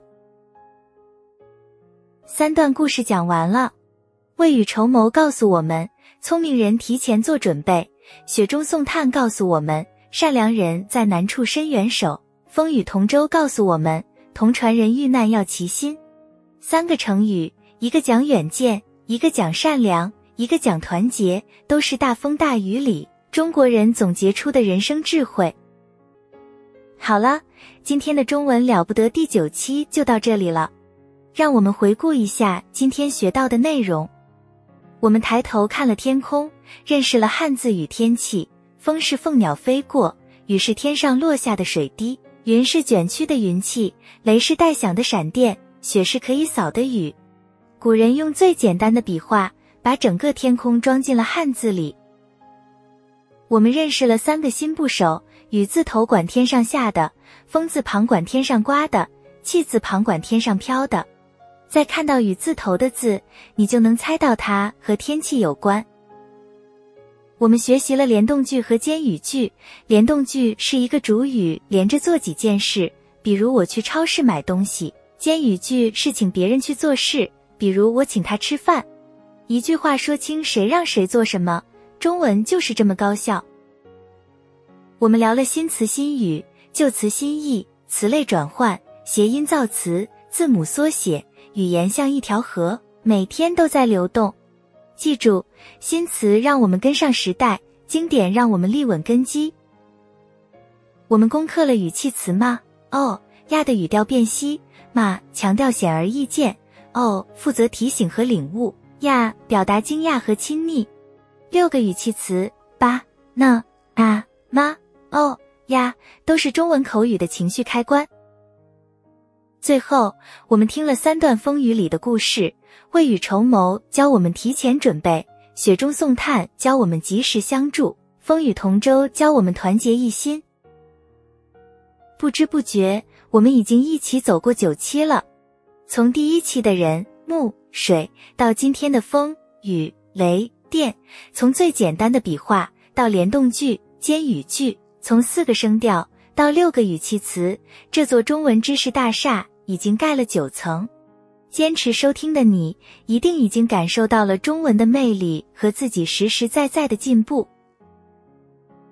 三段故事讲完了。未雨绸缪告诉我们，聪明人提前做准备；雪中送炭告诉我们，善良人在难处伸援手；风雨同舟告诉我们，同船人遇难要齐心。三个成语，一个讲远见，一个讲善良，一个讲团结，都是大风大雨里中国人总结出的人生智慧。好了，今天的中文了不得第九期就到这里了。让我们回顾一下今天学到的内容。我们抬头看了天空，认识了汉字与天气。风是凤鸟飞过，雨是天上落下的水滴，云是卷曲的云气，雷是带响的闪电，雪是可以扫的雨。古人用最简单的笔画，把整个天空装进了汉字里。我们认识了三个新部首，雨字头管天上下的，风字旁管天上刮的，气字旁管天上飘的。再看到雨字头的字，你就能猜到它和天气有关。我们学习了联动句和间语句。联动句是一个主语连着做几件事，比如我去超市买东西；间语句是请别人去做事，比如我请他吃饭。一句话说清谁让谁做什么，中文就是这么高效。我们聊了新词新语、旧词新义、词类转换、谐音造词、字母缩写，语言像一条河，每天都在流动。记住，新词让我们跟上时代，经典让我们立稳根基。我们攻克了语气词吗？哦，呀的语调辨析，嘛强调显而易见，哦负责提醒和领悟，呀表达惊讶和亲昵。六个语气词，吧、呢、啊、吗、哦、呀，都是中文口语的情绪开关。最后，我们听了三段风雨里的故事。未雨绸缪教我们提前准备，雪中送炭教我们及时相助，风雨同舟教我们团结一心。不知不觉，我们已经一起走过九期了。从第一期的人、木、水，到今天的风、雨、雷、电，从最简单的笔画到联动句、间语句，从四个声调到六个语气词，这座中文知识大厦已经盖了九层。坚持收听的你，一定已经感受到了中文的魅力和自己实实在在的进步。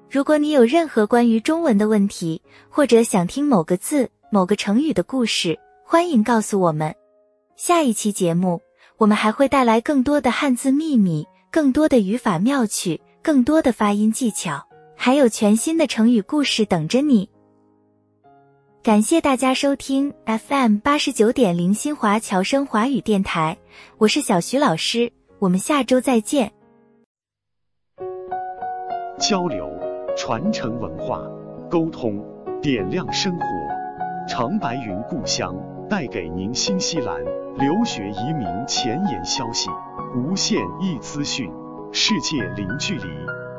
如果你有任何关于中文的问题，或者想听某个字、某个成语的故事，欢迎告诉我们。下一期节目，我们还会带来更多的汉字秘密，更多的语法妙趣，更多的发音技巧，还有全新的成语故事等着你。感谢大家收听 F M 八十九点零 新华侨生华语电台，我是小徐老师，我们下周再见。 交流，传承文化，沟通，点亮生活。长白云故乡带给您新西兰留学移民前沿消息，无限易资讯，世界零距离。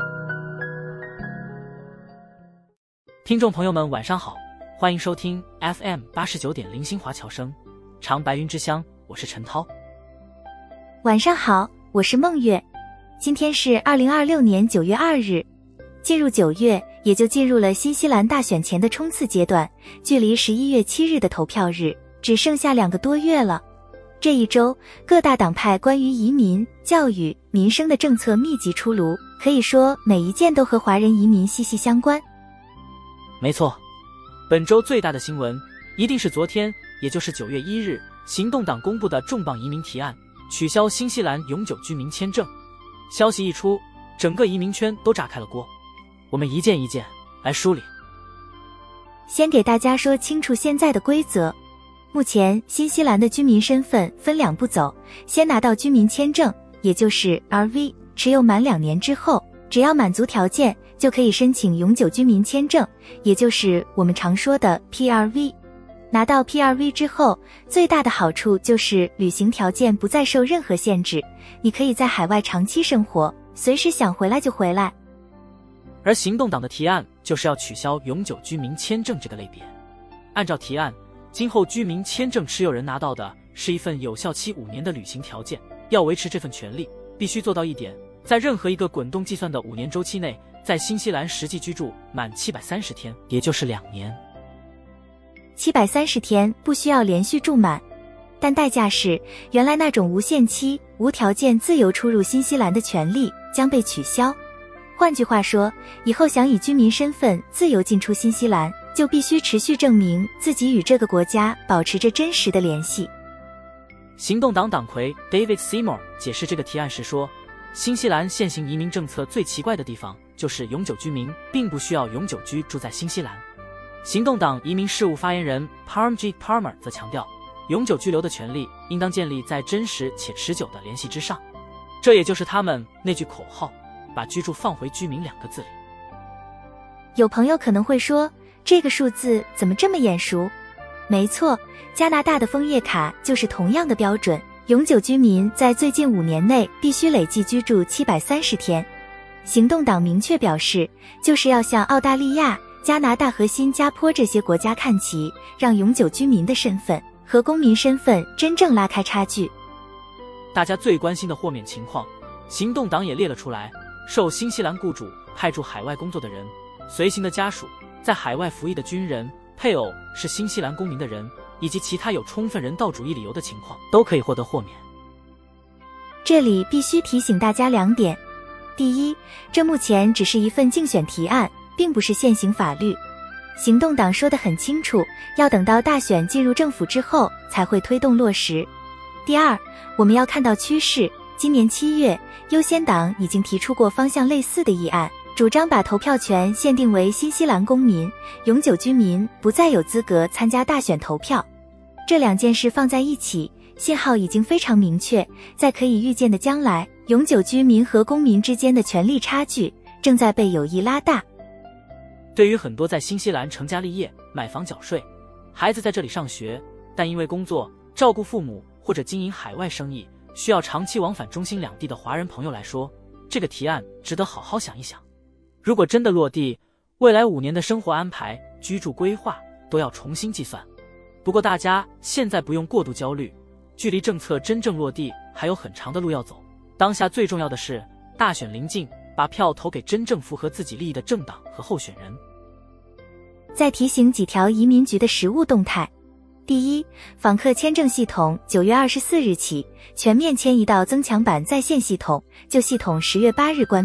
听众朋友们晚上好，欢迎收听 F M 八十九点零 新华侨生长白云之乡，我是陈涛。 晚上好，我是孟月。今天是二零二六年九月二日，进入九月，也就进入了新西兰大选前的冲刺阶段，距离十一月七日的投票日只剩下两个多月了。这一周，各大党派关于移民、教育、民生的政策密集出炉，可以说每一件都和华人移民息息相关。 没错，本周最大的新闻一定是昨天，也就是九月一日，行动党公布的重磅移民提案，取消新西兰永久居民签证。消息一出，整个移民圈都炸开了锅。我们一件一件来梳理。 先给大家说清楚现在的规则。目前新西兰的居民身份分两步走，先拿到居民签证，也就是 R V， 持有满两年之后，只要满足条件，就可以申请永久居民签证，也就是我们常说的 P R V。 拿到 P R V 之后，最大的好处就是旅行条件不再受任何限制，你可以在海外长期生活，随时想回来就回来。 而行动党的提案就是要取消永久居民签证这个类别。按照提案，今后居民签证持有人拿到的是一份有效期五年的旅行条件，要维持这份权利，必须做到一点，在任何一个滚动计算的五年周期内，在新西兰实际居住满七百三十天，也就是两年。 七百三十天不需要连续住满，但代价是原来那种无限期、无条件自由出入新西兰的权利将被取消。换句话说，以后想以居民身份自由进出新西兰，就必须持续证明自己与这个国家保持着真实的联系。 行动党党魁 David Seymour 解释这个提案时说，新西兰现行移民政策最奇怪的地方就是永久居民并不需要永久居住在新西兰。行动党移民事务发言人 Parmjit Parmar 则强调，永久居留的权利应当建立在真实且持久的联系之上，这也就是他们那句口号，把居住放回居民两个字里。 有朋友可能会说，这个数字怎么这么眼熟？没错，加拿大的枫叶卡就是同样的标准，永久居民在最近五年内必须累计居住七百三十天。行动党明确表示，就是要向澳大利亚、加拿大和新加坡这些国家看齐，让永久居民的身份和公民身份真正拉开差距。 大家最关心的豁免情况，行动党也列了出来，受新西兰雇主派驻海外工作的人，随行的家属，在海外服役的军人，配偶是新西兰公民的人，以及其他有充分人道主义理由的情况，都可以获得豁免。 这里必须提醒大家两点。第一，这目前只是一份竞选提案，并不是现行法律。行动党说得很清楚，要等到大选进入政府之后才会推动落实。第二，我们要看到趋势，今年七月，优先党已经提出过方向类似的议案，主张把投票权限定为新西兰公民，永久居民不再有资格参加大选投票。这两件事放在一起，信号已经非常明确，在可以预见的将来，永久居民和公民之间的权力差距正在被有意拉大。 对于很多在新西兰成家立业、买房缴税，孩子在这里上学，但因为工作、照顾父母或者经营海外生意，需要长期往返中新两地的华人朋友来说，这个提案值得好好想一想。如果真的落地，未来五年的生活安排、居住规划都要重新计算。不过大家现在不用过度焦虑，距离政策真正落地还有很长的路要走。当下最重要的是，大选临近，把票投给真正符合自己利益的政党和候选人。 再提醒几条移民局的实务动态。第一，访客签证系统九月二十四日起全面迁移到增强版在线系统，旧系统十月八日关闭，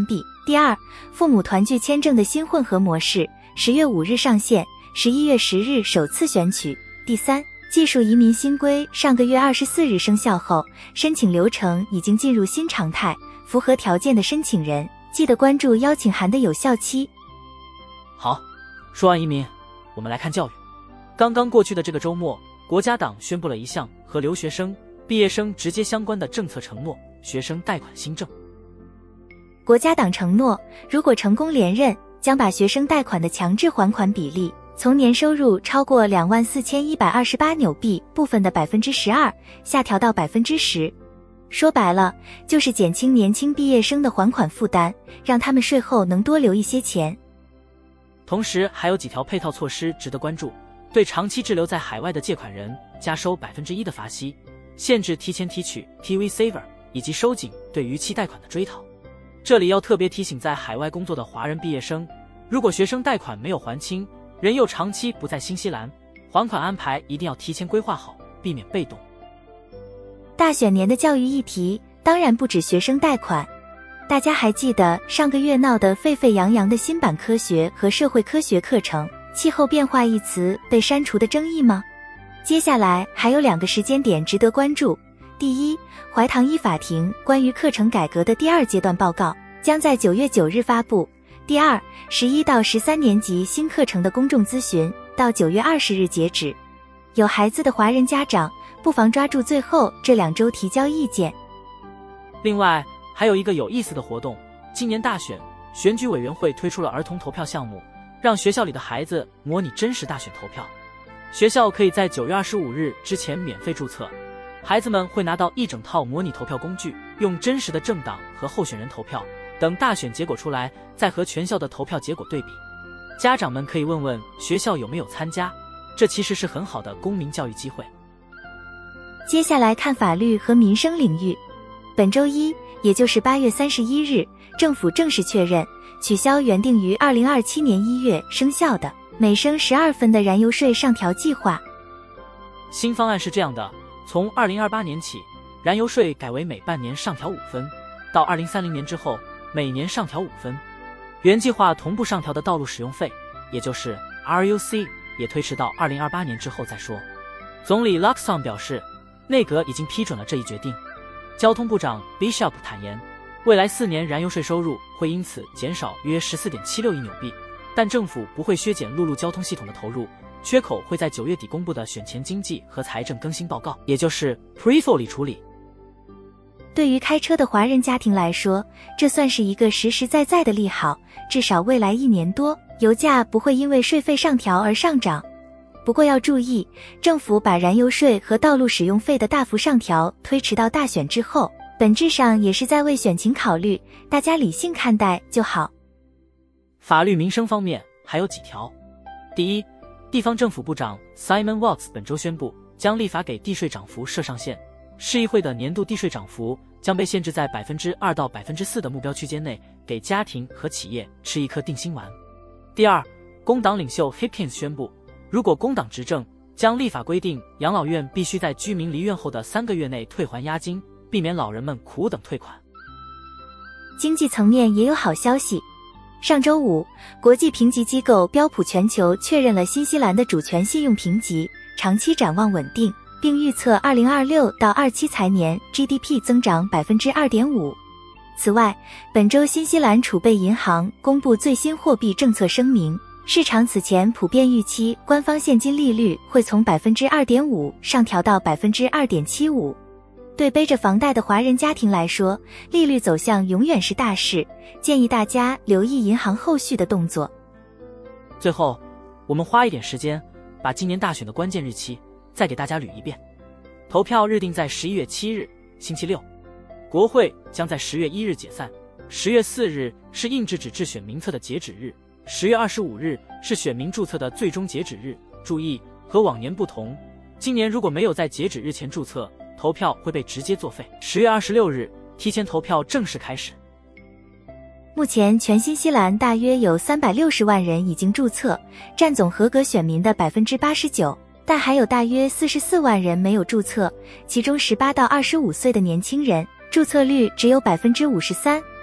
第二，父母团聚签证的新混合模式，十月五日上线，十一月十日首次选取。第三，技术移民新规上个月二十四日生效后，申请流程已经进入新常态，符合条件的申请人记得关注邀请函的有效期。 好，说完移民，我们来看教育。刚刚过去的这个周末，国家党宣布了一项和留学生、毕业生直接相关的政策承诺——学生贷款新政。 国家党承诺，如果成功连任，将把学生贷款的强制还款比例从年收入超过两万四千一百二十八纽币部分的百分之十二下调到百分之十。说白了，就是减轻年轻毕业生的还款负担，让他们税后能多留一些钱。 同时还有几条配套措施值得关注：对长期滞留在海外的借款人加收百分之一的罚息，限制提前提取 T V Saver， 以及收紧对逾期贷款的追讨。这里要特别提醒在海外工作的华人毕业生，如果学生贷款没有还清，人又长期不在新西兰，还款安排一定要提前规划好，避免被动。 大选年的教育议题当然不止学生贷款，大家还记得上个月闹得沸沸扬扬的新版科学和社会科学课程气候变化一词被删除的争议吗？接下来还有两个时间点值得关注。第一，怀唐一法庭关于课程改革的第二阶段报告将在九月九日发布。第二，十一到十三年级新课程的公众咨询到九月二十日截止。有孩子的华人家长不妨抓住最后这两周提交意见。 另外，还有一个有意思的活动，今年大选，选举委员会推出了儿童投票项目，让学校里的孩子模拟真实大选投票。学校可以在九月二十五日之前免费注册，孩子们会拿到一整套模拟投票工具，用真实的政党和候选人投票，等大选结果出来，再和全校的投票结果对比。家长们可以问问学校有没有参加，这其实是很好的公民教育机会。 接下来看法律和民生领域。本周一，也就是八月三十一日，政府正式确认取消原定于二零二七年一月生效的每升十二分的燃油税上调计划。 新方案是这样的，从二零二八年起，燃油税改为每半年上调五分，到二零三零年之后，每年上调五分。原计划同步上调的道路使用费，也就是 R U C， 也推迟到二零二八年之后再说。总理 Luxon 表示，内阁已经批准了这一决定。交通部长 Bishop 坦言，未来四年燃油税收入会因此减少约 十四点七六亿纽币，但政府不会削减陆路交通系统的投入，缺口会在九月底公布的选前经济和财政更新报告，也就是 P R I F O 里处理。 对于开车的华人家庭来说，这算是一个实实在在的利好，至少未来一年多，油价不会因为税费上调而上涨。不过要注意，政府把燃油税和道路使用费的大幅上调推迟到大选之后，本质上也是在为选情考虑，大家理性看待就好。 法律民生方面还有几条。第一，地方政府部长 Simon Watts 本周宣布，将立法给地税涨幅设上限，市议会的年度地税涨幅将被限制在 百分之二 到 百分之四 的目标区间内，给家庭和企业吃一颗定心丸。第二，工党领袖 Hipkins 宣布，如果工党执政，将立法规定养老院必须在居民离院后的三个月内退还押金，避免老人们苦等退款。 经济层面也有好消息。上周五，国际评级机构标普全球确认了新西兰的主权信用评级，长期展望稳定，并预测二零二六到二七财年 G D P 增长 百分之二点五。此外，本周新西兰储备银行公布最新货币政策声明，市场此前普遍预期官方现金利率会从 百分之二点五 上调到 百分之二点七五。对背着房贷的华人家庭来说，利率走向永远是大事，建议大家留意银行后续的动作。 最后，我们花一点时间把今年大选的关键日期再给大家捋一遍。投票日定在十一月七日，星期六。国会将在十月一日解散，十月四日是印制纸质选民册的截止日，十月二十五日是选民注册的最终截止日。注意，和往年不同，今年如果没有在截止日前注册，投票会被直接作废。十月二十六日，提前投票正式开始。 目前全新西兰大约有三百六十万人已经注册，占总合格选民的 百分之八十九， 但还有大约四十四万人没有注册，其中十八到二十五岁的年轻人注册率只有 百分之五十三。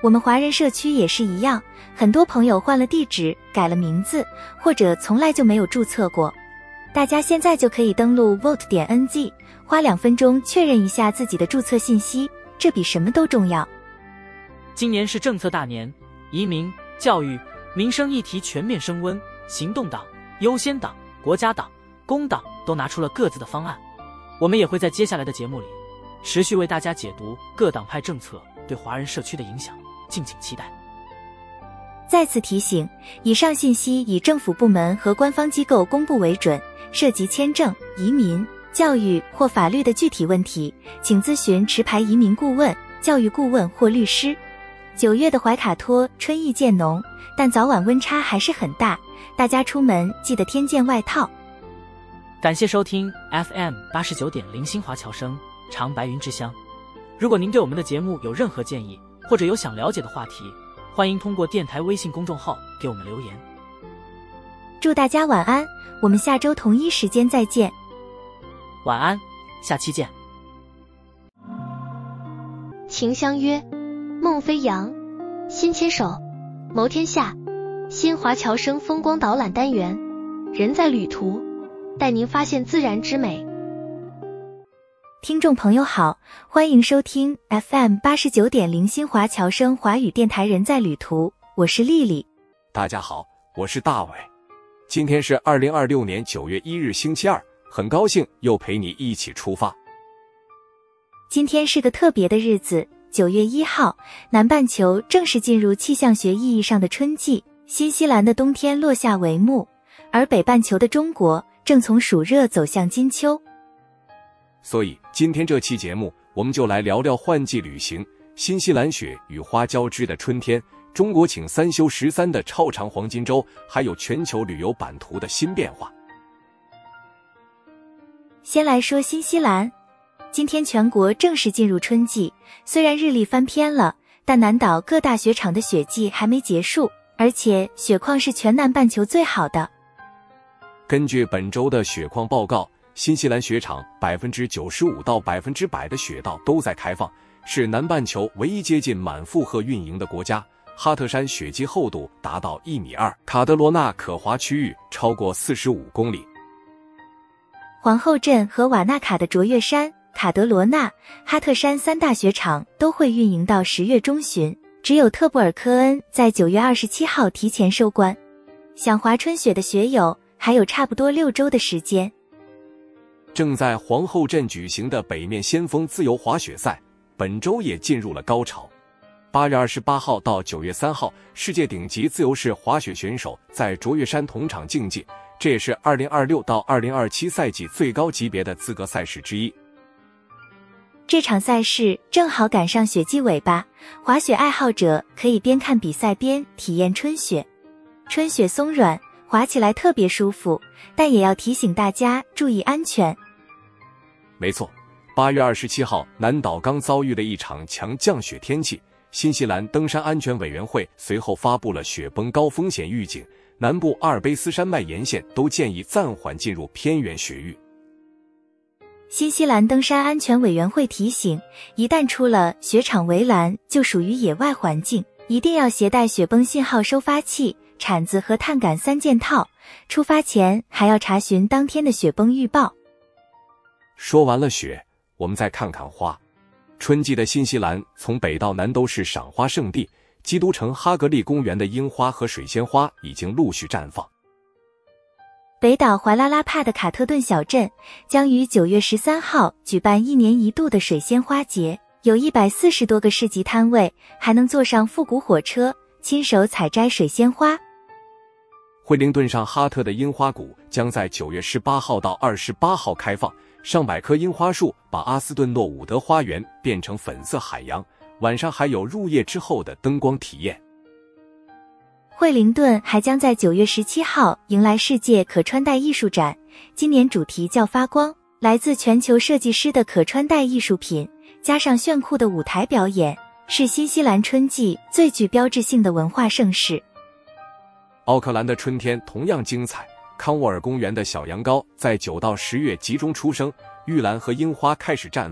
我们华人社区也是一样，很多朋友换了地址，改了名字，或者从来就没有注册过。大家现在就可以登录 vote 点 N Z， 花两分钟确认一下自己的注册信息，这比什么都重要。 今年是政策大年，移民、教育、民生议题全面升温，行动党、优先党、国家党、工党都拿出了各自的方案。我们也会在接下来的节目里持续为大家解读各党派政策对华人社区的影响，敬请期待。 再次提醒，以上信息以政府部门和官方机构公布为准，涉及签证、移民、教育或法律的具体问题，请咨询持牌移民顾问、教育顾问或律师。九月的怀卡托春意渐浓，但早晚温差还是很大，大家出门记得添件外套。 感谢收听 F M 八十九点零新华侨声长白云之乡。如果您对我们的节目有任何建议，或者有想了解的话题，欢迎通过电台微信公众号给我们留言。 祝大家晚安，我们下周同一时间再见。 晚安，下期见。 情相约，梦飞扬，心牵手，谋天下。新华侨生风光导览单元，人在旅途，带您发现自然之美。 听众朋友好，欢迎收听 F M 八十九点零新华侨生华语电台人在旅途，我是丽丽。 大家好，我是大伟。今天是二零二六年九月一日星期二，很高兴又陪你一起出发。 今天是个特别的日子，九月一号，南半球正式进入气象学意义上的春季，新西兰的冬天落下帷幕，而北半球的中国正从暑热走向金秋。 所以今天这期节目，我们就来聊聊换季旅行，新西兰雪与花交织的春天，中国请三休十三的超长黄金周，还有全球旅游版图的新变化。 先来说新西兰，今天全国正式进入春季，虽然日历翻篇了，但南岛各大雪场的雪季还没结束，而且雪况是全南半球最好的。 根据本周的雪况报告，新西兰雪场 百分之九十五 到 百分之百 的雪道都在开放，是南半球唯一接近满负荷运营的国家。哈特山雪季厚度达到一米二，卡德罗纳可滑区域超过四十五公里。 皇后镇和瓦纳卡的卓越山、卡德罗纳、哈特山三大雪场都会运营到十月中旬，只有特布尔科恩在九月二十七号提前收官。想滑春雪的雪友还有差不多六周的时间。 正在皇后镇举行的北面先锋自由滑雪赛，本周也进入了高潮。八月二十八号到九月三号，世界顶级自由式滑雪选手在卓越山同场竞技，这也是二零二六到二零二七赛季最高级别的资格赛事之一。 这场赛事正好赶上雪季尾巴，滑雪爱好者可以边看比赛边体验春雪。春雪松软，滑起来特别舒服，但也要提醒大家注意安全。 没错，八月二十七号，南岛刚遭遇了一场强降雪天气，新西兰登山安全委员会随后发布了雪崩高风险预警，南部阿尔卑斯山脉沿线都建议暂缓进入偏远雪域。 新西兰登山安全委员会提醒，一旦出了雪场围栏，就属于野外环境，一定要携带雪崩信号收发器、铲子和碳杆三件套，出发前还要查询当天的雪崩预报。 说完了雪，我们再看看花。春季的新西兰从北到南都是赏花圣地，基督城哈格利公园的樱花和水仙花已经陆续绽放。 北岛怀拉拉帕的卡特顿小镇将于九月十三号举办一年一度的水仙花节，有一百四十多个市集摊位，还能坐上复古火车，亲手采摘水仙花。 惠灵顿上哈特的樱花谷将在九月十八号到二十八号开放，上百棵樱花树把阿斯顿诺伍德花园变成粉色海洋，晚上还有入夜之后的灯光体验。 惠灵顿还将在九月十七号迎来世界可穿戴艺术展，今年主题叫发光，来自全球设计师的可穿戴艺术品，加上炫酷的舞台表演，是新西兰春季最具标志性的文化盛事。 奥克兰的春天同样精彩，康沃尔公园的小羊羔在九到十月集中出生，玉兰和樱花开始绽放，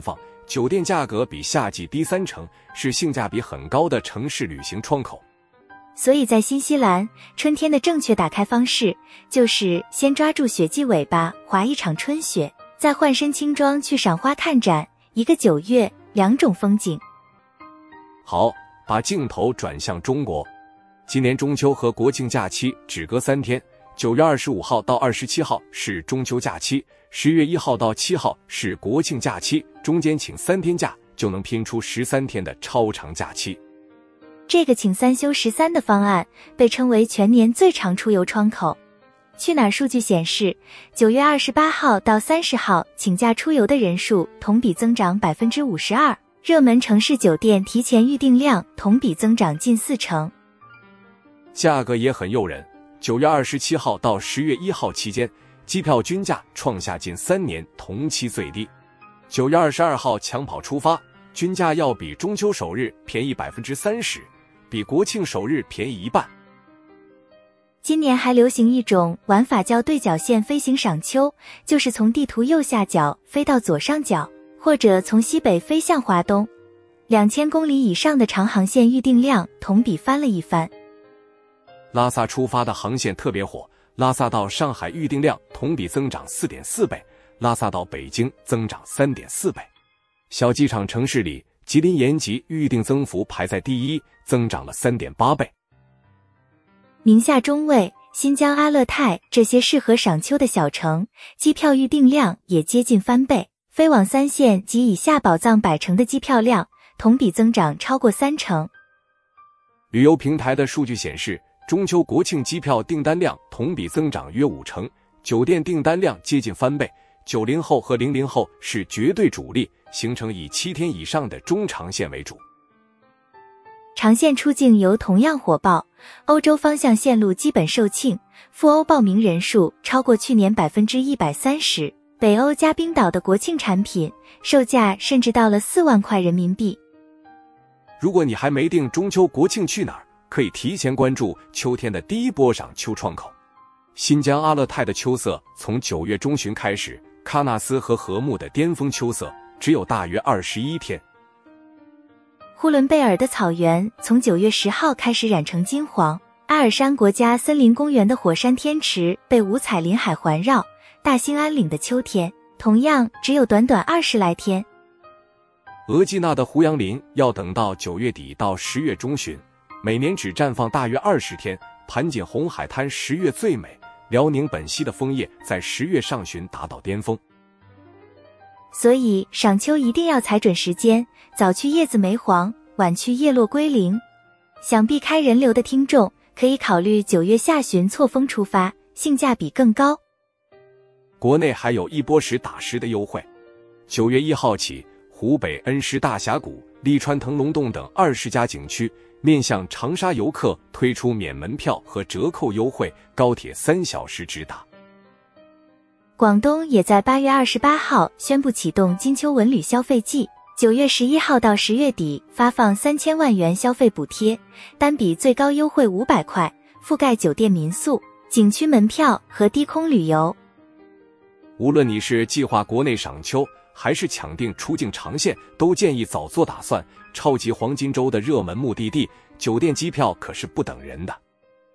酒店价格比夏季低三成，是性价比很高的城市旅行窗口。 所以在新西兰，春天的正确打开方式就是先抓住雪季尾巴，滑一场春雪，再换身轻装去赏花看展，一个九月，两种风景。 好，把镜头转向中国。今年中秋和国庆假期只隔三天，九月二十五号到二十七号是中秋假期，十月一号到七号是国庆假期，中间请三天假就能拼出十三天的超长假期。 这个请三休十三的方案被称为全年最长出游窗口。去哪儿数据显示，九月二十八号到三十号请假出游的人数同比增长 百分之五十二， 热门城市酒店提前预订量同比增长近四成。 价格也很诱人，九月二十七号到十月一号期间，机票均价创下近三年同期最低。九月二十二号抢跑出发，均价要比中秋首日便宜 百分之三十， 比国庆首日便宜一半。 今年还流行一种玩法叫对角线飞行赏秋，就是从地图右下角飞到左上角，或者从西北飞向华东。两千公里以上的长航线预订量同比翻了一番。 拉萨出发的航线特别火，拉萨到上海预订量同比增长 四点四倍，拉萨到北京增长 三点四倍。小机场城市里，吉林延吉预订增幅排在第一，增长了 三点八倍。 宁夏中卫、新疆阿勒泰这些适合赏秋的小城，机票预订量也接近翻倍，飞往三线及以下宝藏百城的机票量同比增长超过三成。 旅游平台的数据显示，中秋国庆机票订单量同比增长约五成，酒店订单量接近翻倍。九零后和零零后是绝对主力，形成以七天以上的中长线为主。 长线出境游同样火爆，欧洲方向线路基本售罄，赴欧报名人数超过去年 百分之一百三十， 北欧加冰岛的国庆产品售价甚至到了四万块人民币。 如果你还没定中秋国庆去哪儿，可以提前关注秋天的第一波赏秋窗口。新疆阿勒泰的秋色从九月中旬开始，喀纳斯和禾木的巅峰秋色只有大约二十一天。 呼伦贝尔的草原从九月十号开始染成金黄，阿尔山国家森林公园的火山天池被五彩林海环绕，大兴安岭的秋天同样只有短短二十来天。 额济纳的胡杨林要等到九月底到十月中旬，每年只绽放大约二十天。盘锦红海滩十月最美，辽宁本溪的枫叶在十月上旬达到巅峰。 所以赏秋一定要踩准时间，早去叶子没黄，晚去叶落归零。想避开人流的听众可以考虑九月下旬错峰出发，性价比更高。 国内还有一波实打实的优惠，九月一号起，湖北恩施大峡谷、利川腾龙洞等二十家景区面向长沙游客推出免门票和折扣优惠，高铁三小时直达。 广东也在八月二十八号宣布启动金秋文旅消费季，九月十一号到十月底发放三千万元消费补贴，单笔最高优惠五百块，覆盖酒店民宿、景区门票和低空旅游。 无论你是计划国内赏秋，还是抢定出境长线，都建议早做打算。超级黄金周的热门目的地，酒店机票可是不等人的。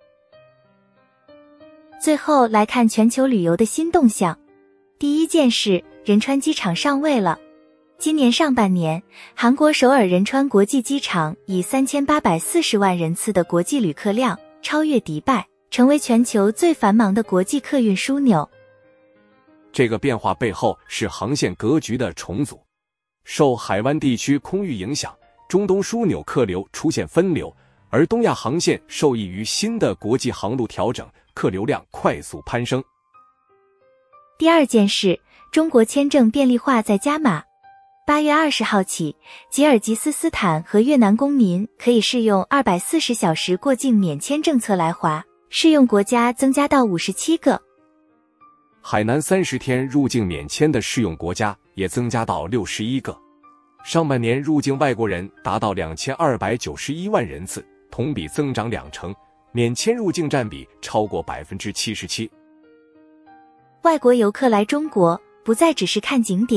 最后来看全球旅游的新动向。第一件事，仁川机场上位了。今年上半年，韩国首尔仁川国际机场以三千八百四十万人次的国际旅客量超越迪拜，成为全球最繁忙的国际客运枢纽。 这个变化背后是航线格局的重组。受海湾地区空域影响，中东枢纽客流出现分流，而东亚航线受益于新的国际航路调整，客流量快速攀升。 第二件事，中国签证便利化在加码。八月二十号起，吉尔吉斯斯坦和越南公民可以适用二百四十小时过境免签政策来华，适用国家增加到五十七个。 海南三十天入境免签的适用国家也增加到六十一个。上半年入境外国人达到两千二百九十一万人次，同比增长两成，免签入境占比超过 百分之七十七。 外国游客来中国不再只是看景点，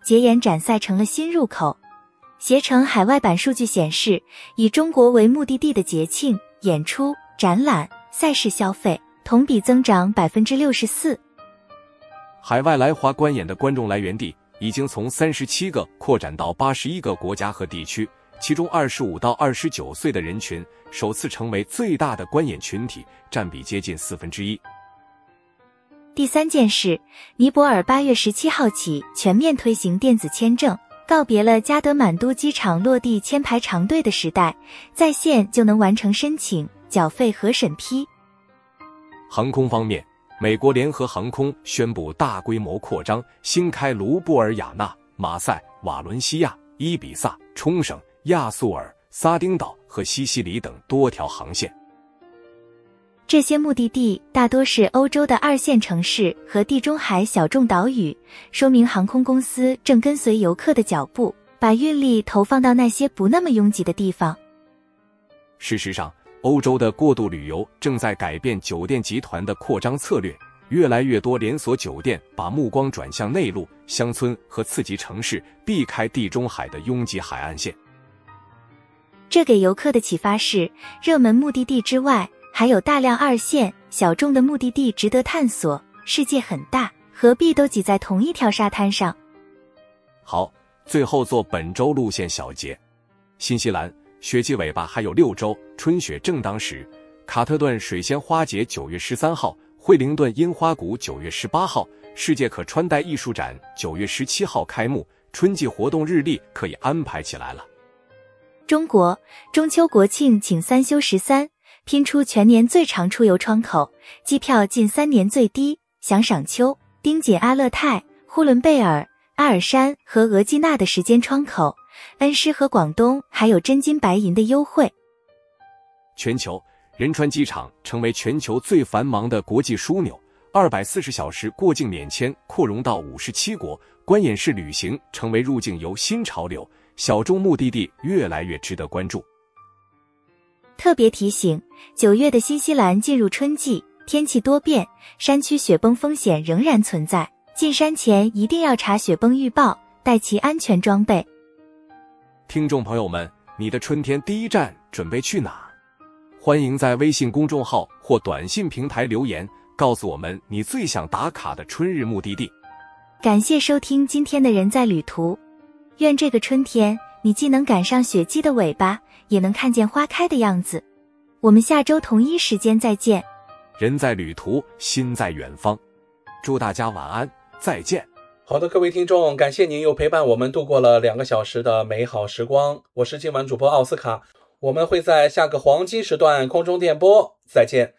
结演展赛成了新入口。携程海外版数据显示，以中国为目的地的节庆、演出、展览、赛事消费同比增长 百分之六十四。 海外来华观演的观众来源地已经从三十七个扩展到八十一个国家和地区，其中二十五到二十九岁的人群首次成为最大的观演群体，占比接近四分之一。 第三件事，尼泊尔八月十七号起全面推行电子签证，告别了加德满都机场落地签排长队的时代，在线就能完成申请、缴费和审批。 航空方面，美国联合航空宣布大规模扩张，新开卢布尔雅纳、马赛、瓦伦西亚、伊比萨、冲绳、亚速尔、撒丁岛和西西里等多条航线。 这些目的地大多是欧洲的二线城市和地中海小众岛屿，说明航空公司正跟随游客的脚步，把运力投放到那些不那么拥挤的地方。 事实上，欧洲的过度旅游正在改变酒店集团的扩张策略，越来越多连锁酒店把目光转向内陆、乡村和次级城市，避开地中海的拥挤海岸线。 这给游客的启发是，热门目的地之外，还有大量二线、小众的目的地值得探索。世界很大，何必都挤在同一条沙滩上？ 好，最后做本周路线小结。新西兰雪季尾巴还有六周，春雪正当时。卡特顿水仙花节九月十三号，惠灵顿樱花谷九月十八号，世界可穿戴艺术展九月十七号开幕，春季活动日历可以安排起来了。 中国中秋国庆请三休十三，拼出全年最长出游窗口，机票近三年最低，想赏秋、丁姐阿勒泰、呼伦贝尔、阿尔山和额济纳的时间窗口，恩施和广东还有真金白银的优惠。 全球仁川机场成为全球最繁忙的国际枢纽，二百四十小时过境免签扩容到五十七国，观演式旅行成为入境游新潮流，小众目的地越来越值得关注。 特别提醒，九月的新西兰进入春季，天气多变，山区雪崩风险仍然存在，进山前一定要查雪崩预报，带齐安全装备。 听众朋友们，你的春天第一站准备去哪？欢迎在微信公众号或短信平台留言，告诉我们你最想打卡的春日目的地。 感谢收听今天的人在旅途，愿这个春天你既能赶上雪季的尾巴，也能看见花开的样子。我们下周同一时间再见。 人在旅途，心在远方。祝大家晚安，再见。 好的，各位听众，感谢您又陪伴我们度过了两个小时的美好时光。我是今晚主播奥斯卡，我们会在下个黄金时段空中电波再见。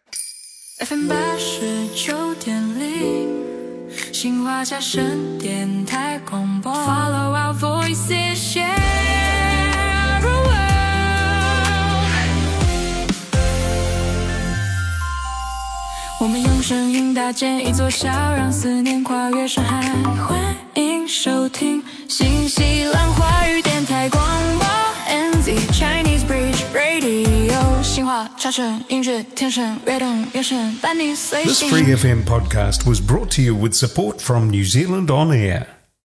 F M 八十九点零，新华加深电台广播 Follow our voices, share a world。 我们用声音搭建一座桥，让思念跨越山海。欢迎收听新西兰华语电台广播 N Z Chinese Bridge Radio， 新华茶城音乐天生悦动原声伴你随 This 行。 Free F M podcast was brought to you with support from New Zealand On Air.